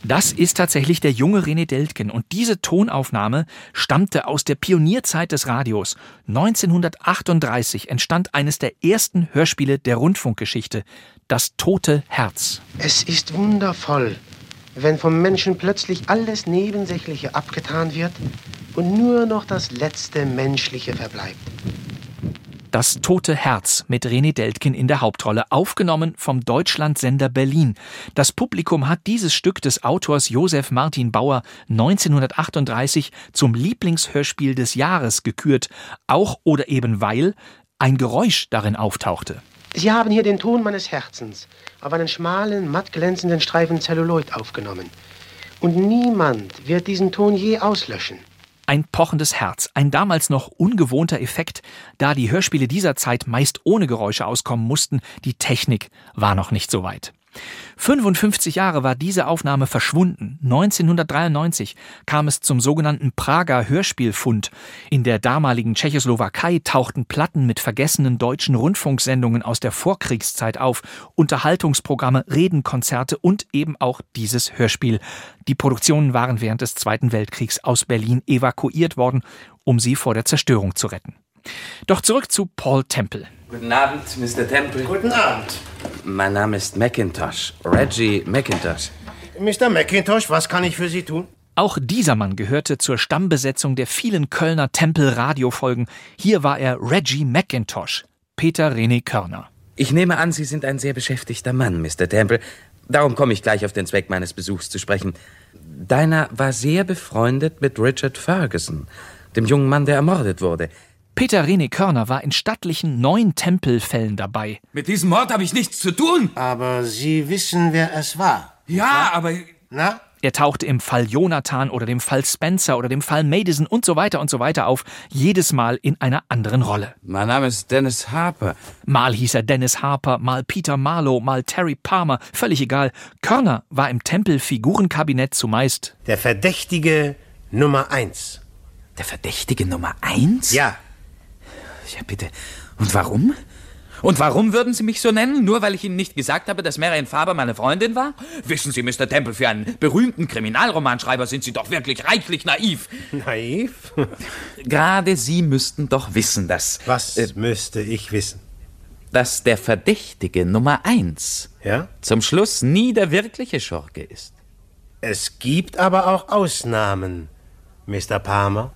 Das ist tatsächlich der junge René Deltgen und diese Tonaufnahme stammte aus der Pionierzeit des Radios. neunzehnhundertachtunddreißig entstand eines der ersten Hörspiele der Rundfunkgeschichte, Das tote Herz. Es ist wundervoll, wenn vom Menschen plötzlich alles Nebensächliche abgetan wird und nur noch das letzte Menschliche verbleibt. Das tote Herz mit René Deltgen in der Hauptrolle, aufgenommen vom Deutschlandsender Berlin. Das Publikum hat dieses Stück des Autors Josef Martin Bauer neunzehnhundertachtunddreißig zum Lieblingshörspiel des Jahres gekürt, auch oder eben weil ein Geräusch darin auftauchte. Sie haben hier den Ton meines Herzens auf einen schmalen, matt glänzenden Streifen Zelluloid aufgenommen. Und niemand wird diesen Ton je auslöschen. Ein pochendes Herz, ein damals noch ungewohnter Effekt, da die Hörspiele dieser Zeit meist ohne Geräusche auskommen mussten. Die Technik war noch nicht so weit. fünfundfünfzig Jahre war diese Aufnahme verschwunden. neunzehnhundertdreiundneunzig kam es zum sogenannten Prager Hörspielfund. In der damaligen Tschechoslowakei tauchten Platten mit vergessenen deutschen Rundfunksendungen aus der Vorkriegszeit auf, Unterhaltungsprogramme, Redenkonzerte und eben auch dieses Hörspiel. Die Produktionen waren während des Zweiten Weltkriegs aus Berlin evakuiert worden, um sie vor der Zerstörung zu retten. Doch zurück zu Paul Temple. Guten Abend, Mister Temple. Guten Abend. Mein Name ist McIntosh, Reggie McIntosh. Mister McIntosh, was kann ich für Sie tun? Auch dieser Mann gehörte zur Stammbesetzung der vielen Kölner Tempel-Radiofolgen. Hier war er Reggie McIntosh, Peter René Körner. Ich nehme an, Sie sind ein sehr beschäftigter Mann, Mister Temple. Darum komme ich gleich auf den Zweck meines Besuchs zu sprechen. Deiner war sehr befreundet mit Richard Ferguson, dem jungen Mann, der ermordet wurde. Peter René Körner war in stattlichen neun Tempelfällen dabei. Mit diesem Mord habe ich nichts zu tun. Aber Sie wissen, wer es war. Ja, aber... Na? Er tauchte im Fall Jonathan oder dem Fall Spencer oder dem Fall Madison und so weiter und so weiter auf. Jedes Mal in einer anderen Rolle. Mein Name ist Dennis Harper. Mal hieß er Dennis Harper, mal Peter Marlowe, mal Terry Palmer. Völlig egal. Körner war im Tempel-Figurenkabinett zumeist der Verdächtige Nummer eins. Der Verdächtige Nummer eins? Ja. Ja, bitte. Und warum? Und warum würden Sie mich so nennen? Nur weil ich Ihnen nicht gesagt habe, dass Marian Faber meine Freundin war? Wissen Sie, Mister Temple, für einen berühmten Kriminalromanschreiber sind Sie doch wirklich reichlich naiv. Naiv? Gerade Sie müssten doch wissen, dass... Was äh, müsste ich wissen? Dass der Verdächtige Nummer eins ja? zum Schluss nie der wirkliche Schurke ist. Es gibt aber auch Ausnahmen, Mister Palmer.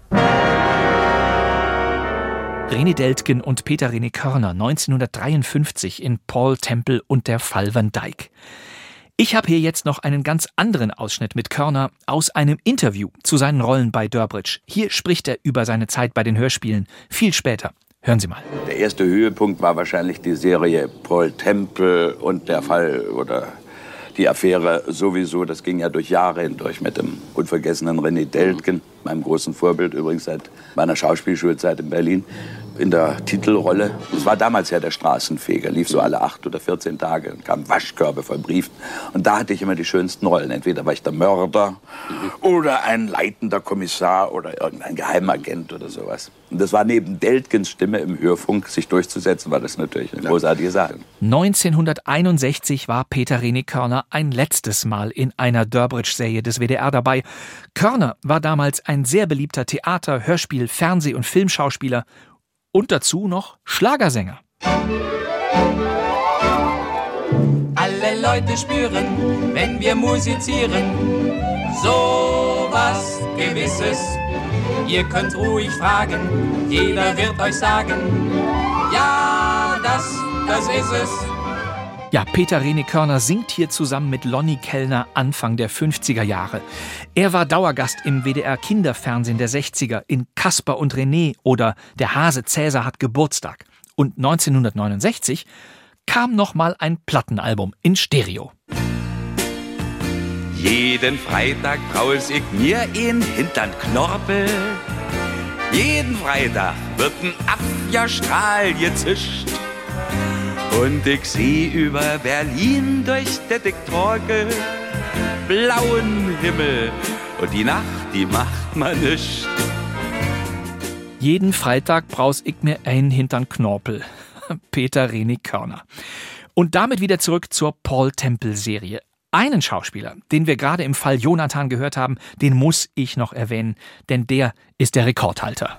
René Deltgen und Peter René Körner neunzehnhundertdreiundfünfzig in Paul Temple und der Fall Van Dyck. Ich habe hier jetzt noch einen ganz anderen Ausschnitt mit Körner aus einem Interview zu seinen Rollen bei Durbridge. Hier spricht er über seine Zeit bei den Hörspielen. Viel später. Hören Sie mal. Der erste Höhepunkt war wahrscheinlich die Serie Paul Temple und der Fall oder die Affäre sowieso. Das ging ja durch Jahre hindurch mit dem unvergessenen René Deltgen, meinem großen Vorbild übrigens seit meiner Schauspielschulzeit in Berlin, in der Titelrolle. Es war damals ja der Straßenfeger, lief so alle acht oder vierzehn Tage und kamen Waschkörbe voll Briefen. Und da hatte ich immer die schönsten Rollen. Entweder war ich der Mörder oder ein leitender Kommissar oder irgendein Geheimagent oder sowas. Und das war neben Deltgens Stimme im Hörfunk, sich durchzusetzen, war das natürlich eine großartige Sache. neunzehnhunderteinundsechzig war Peter René Körner ein letztes Mal in einer Durbridge-Serie des W D R dabei. Körner war damals ein sehr beliebter Theater-, Hörspiel-, Fernseh- und Filmschauspieler und dazu noch Schlagersänger. Alle Leute spüren, wenn wir musizieren, so was Gewisses. Ihr könnt ruhig fragen, jeder wird euch sagen, ja, das, das ist es. Ja, Peter René Körner singt hier zusammen mit Lonnie Kellner Anfang der fünfziger Jahre. Er war Dauergast im W D R-Kinderfernsehen der sechziger in Kasper und René oder Der Hase Cäsar hat Geburtstag. Und neunzehnhundertneunundsechzig kam noch mal ein Plattenalbum in Stereo. Jeden Freitag braus ich mir in hintern Knorpel. Jeden Freitag wird ein Abwehrstrahl gezischt. Und ich seh über Berlin durch der Dicktorkel blauen Himmel. Und die Nacht, die macht man nischt. Jeden Freitag braus ich mir ein hintern Knorpel. Peter René Körner. Und damit wieder zurück zur Paul Temple-Serie. Einen Schauspieler, den wir gerade im Fall Jonathan gehört haben, den muss ich noch erwähnen, denn der ist der Rekordhalter.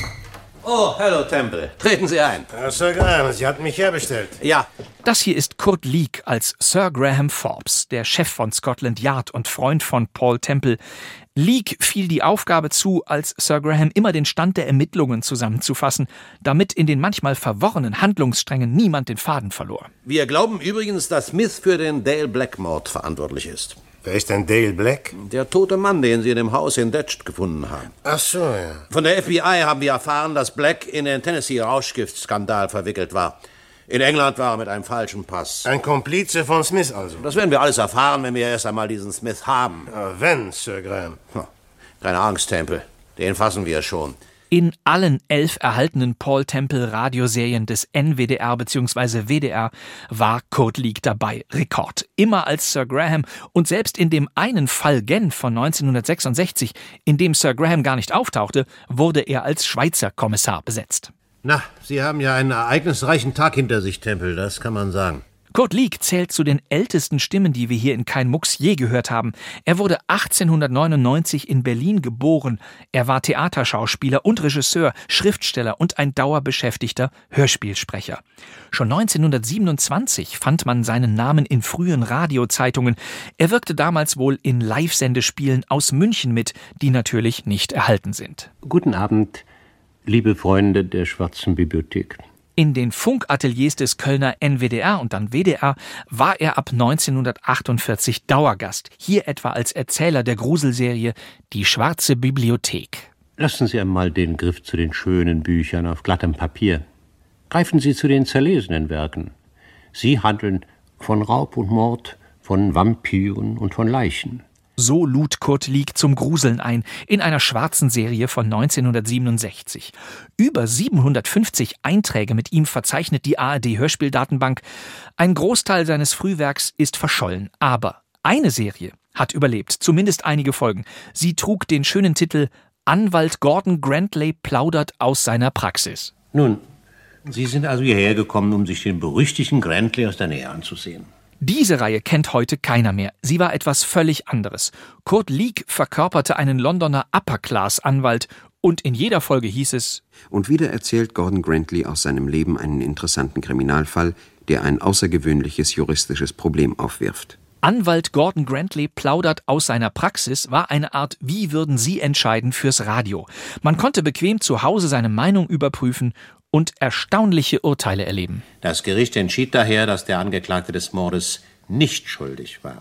Oh, hallo Temple. Treten Sie ein. Herr Sir Graham, Sie hatten mich herbestellt. Ja. Das hier ist Kurt Leek als Sir Graham Forbes, der Chef von Scotland Yard und Freund von Paul Temple. Leek fiel die Aufgabe zu, als Sir Graham immer den Stand der Ermittlungen zusammenzufassen, damit in den manchmal verworrenen Handlungssträngen niemand den Faden verlor. Wir glauben übrigens, dass Smith für den Dale Black-Mord verantwortlich ist. Wer ist denn Dale Black? Der tote Mann, den Sie in dem Haus in Datchet gefunden haben. Ach so, ja. Von der F B I haben wir erfahren, dass Black in den Tennessee-Rauschgiftskandal verwickelt war. In England war er mit einem falschen Pass. Ein Komplize von Smith also? Das werden wir alles erfahren, wenn wir erst einmal diesen Smith haben. Ja, wenn, Sir Graham. Keine Angst, Temple. Den fassen wir schon. In allen elf erhaltenen Paul Temple Radioserien des N W D R bzw. W D R war Kurt Leek dabei. Rekord. Immer als Sir Graham und selbst in dem einen Fall Genf von neunzehnhundertsechsundsechzig, in dem Sir Graham gar nicht auftauchte, wurde er als Schweizer Kommissar besetzt. Na, Sie haben ja einen ereignisreichen Tag hinter sich, Temple, das kann man sagen. Kurt Leek zählt zu den ältesten Stimmen, die wir hier in Kein Mucks je gehört haben. Er wurde achtzehnhundertneunundneunzig in Berlin geboren. Er war Theaterschauspieler und Regisseur, Schriftsteller und ein dauerbeschäftigter Hörspielsprecher. Schon neunzehnhundertsiebenundzwanzig fand man seinen Namen in frühen Radiozeitungen. Er wirkte damals wohl in Live-Sendespielen aus München mit, die natürlich nicht erhalten sind. Guten Abend, liebe Freunde der Schwarzen Bibliothek. In den Funkateliers des Kölner N W D R und dann W D R war er ab neunzehnhundertachtundvierzig Dauergast, hier etwa als Erzähler der Gruselserie Die Schwarze Bibliothek. Lassen Sie einmal den Griff zu den schönen Büchern auf glattem Papier. Greifen Sie zu den zerlesenen Werken. Sie handeln von Raub und Mord, von Vampiren und von Leichen. So lud Kurt Leek zum Gruseln ein, in einer schwarzen Serie von neunzehnhundertsiebenundsechzig. Über siebenhundertfünfzig Einträge mit ihm verzeichnet die A R D-Hörspieldatenbank. Ein Großteil seines Frühwerks ist verschollen, aber eine Serie hat überlebt, zumindest einige Folgen. Sie trug den schönen Titel »Anwalt Gordon Grantley plaudert aus seiner Praxis«. Nun, Sie sind also hierher gekommen, um sich den berüchtigten Grantley aus der Nähe anzusehen. Diese Reihe kennt heute keiner mehr. Sie war etwas völlig anderes. Kurt Leek verkörperte einen Londoner Upper-Class-Anwalt und in jeder Folge hieß es: Und wieder erzählt Gordon Grantley aus seinem Leben einen interessanten Kriminalfall, der ein außergewöhnliches juristisches Problem aufwirft. Anwalt Gordon Grantley plaudert aus seiner Praxis war eine Art Wie würden Sie entscheiden fürs Radio. Man konnte bequem zu Hause seine Meinung überprüfen und erstaunliche Urteile erleben. Das Gericht entschied daher, dass der Angeklagte des Mordes nicht schuldig war.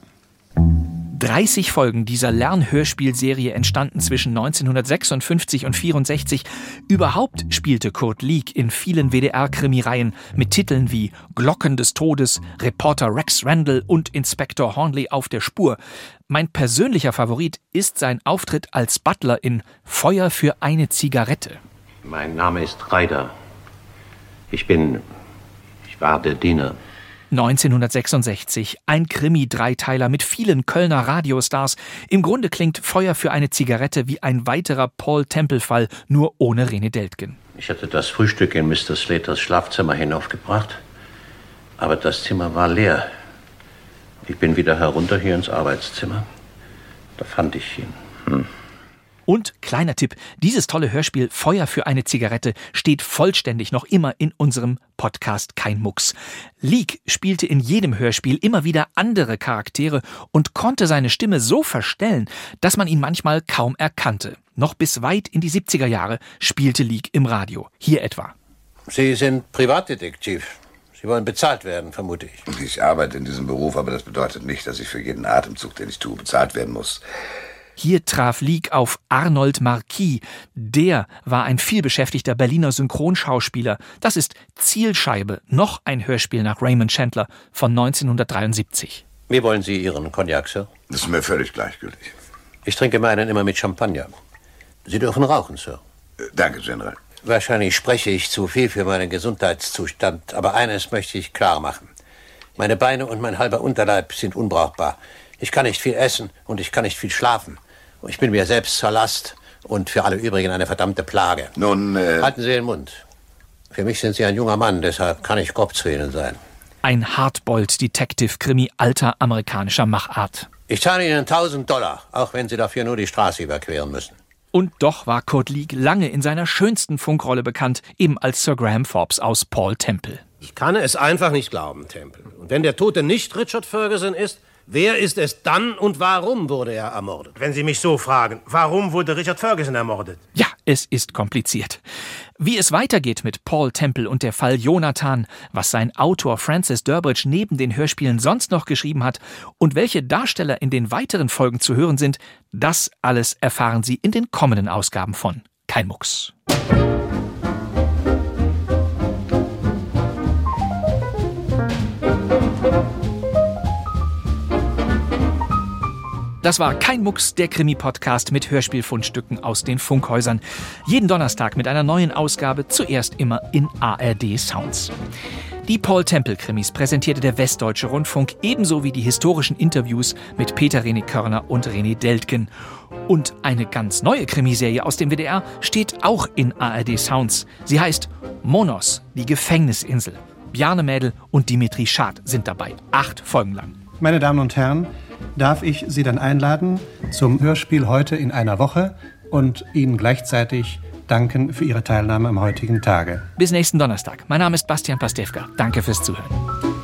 dreißig Folgen dieser Lernhörspielserie entstanden zwischen neunzehnhundertsechsundfünfzig und vierundsechzig. Überhaupt spielte Kurt Leek in vielen W D R-Krimireihen mit Titeln wie Glocken des Todes, Reporter Rex Randall und Inspektor Hornley auf der Spur. Mein persönlicher Favorit ist sein Auftritt als Butler in Feuer für eine Zigarette. Mein Name ist Reider. Ich bin... ich war der Diener. neunzehnhundertsechsundsechzig, ein Krimi-Dreiteiler mit vielen Kölner Radiostars. Im Grunde klingt Feuer für eine Zigarette wie ein weiterer Paul-Temple-Fall, nur ohne René Deltgen. Ich hatte das Frühstück in Mister Slaters Schlafzimmer hinaufgebracht, aber das Zimmer war leer. Ich bin wieder herunter hier ins Arbeitszimmer. Da fand ich ihn. Hm. Und, kleiner Tipp, dieses tolle Hörspiel Feuer für eine Zigarette steht vollständig noch immer in unserem Podcast Kein Mucks. Leek spielte in jedem Hörspiel immer wieder andere Charaktere und konnte seine Stimme so verstellen, dass man ihn manchmal kaum erkannte. Noch bis weit in die siebziger Jahre spielte Leek im Radio. Hier etwa. Sie sind Privatdetektiv. Sie wollen bezahlt werden, vermute ich. Ich arbeite in diesem Beruf, aber das bedeutet nicht, dass ich für jeden Atemzug, den ich tue, bezahlt werden muss. Hier traf Leek auf Arnold Marquis. Der war ein vielbeschäftigter Berliner Synchronschauspieler. Das ist Zielscheibe, noch ein Hörspiel nach Raymond Chandler von neunzehnhundertdreiundsiebzig. Wie wollen Sie Ihren Cognac, Sir? Das ist mir völlig gleichgültig. Ich trinke meinen immer mit Champagner. Sie dürfen rauchen, Sir. Äh, danke, General. Wahrscheinlich spreche ich zu viel für meinen Gesundheitszustand, aber eines möchte ich klar machen. Meine Beine und mein halber Unterleib sind unbrauchbar. Ich kann nicht viel essen und ich kann nicht viel schlafen. Ich bin mir selbst zur Last und für alle übrigen eine verdammte Plage. Nun, äh... Halten Sie den Mund. Für mich sind Sie ein junger Mann, deshalb kann ich grob zu Ihnen sein. Ein Hardboiled-Detective-Krimi alter amerikanischer Machart. Ich zahle Ihnen tausend Dollar, auch wenn Sie dafür nur die Straße überqueren müssen. Und doch war Kurt Leek lange in seiner schönsten Funkrolle bekannt, eben als Sir Graham Forbes aus Paul Temple. Ich kann es einfach nicht glauben, Temple. Und wenn der Tote nicht Richard Ferguson ist, wer ist es dann und warum wurde er ermordet? Wenn Sie mich so fragen, warum wurde Richard Ferguson ermordet? Ja, es ist kompliziert. Wie es weitergeht mit Paul Temple und der Fall Jonathan, was sein Autor Francis Durbridge neben den Hörspielen sonst noch geschrieben hat und welche Darsteller in den weiteren Folgen zu hören sind, das alles erfahren Sie in den kommenden Ausgaben von Kein Mucks. Das war Kein Mucks, der Krimi-Podcast mit Hörspielfundstücken aus den Funkhäusern. Jeden Donnerstag mit einer neuen Ausgabe, zuerst immer in A R D Sounds. Die Paul-Temple-Krimis präsentierte der Westdeutsche Rundfunk, ebenso wie die historischen Interviews mit Peter René Körner und René Deltgen. Und eine ganz neue Krimiserie aus dem W D R steht auch in A R D Sounds. Sie heißt Monos, die Gefängnisinsel. Bjarne Mädel und Dimitri Schad sind dabei. Acht Folgen lang. Meine Damen und Herren, darf ich Sie dann einladen zum Hörspiel heute in einer Woche und Ihnen gleichzeitig danken für Ihre Teilnahme am heutigen Tage. Bis nächsten Donnerstag. Mein Name ist Bastian Pastewka. Danke fürs Zuhören.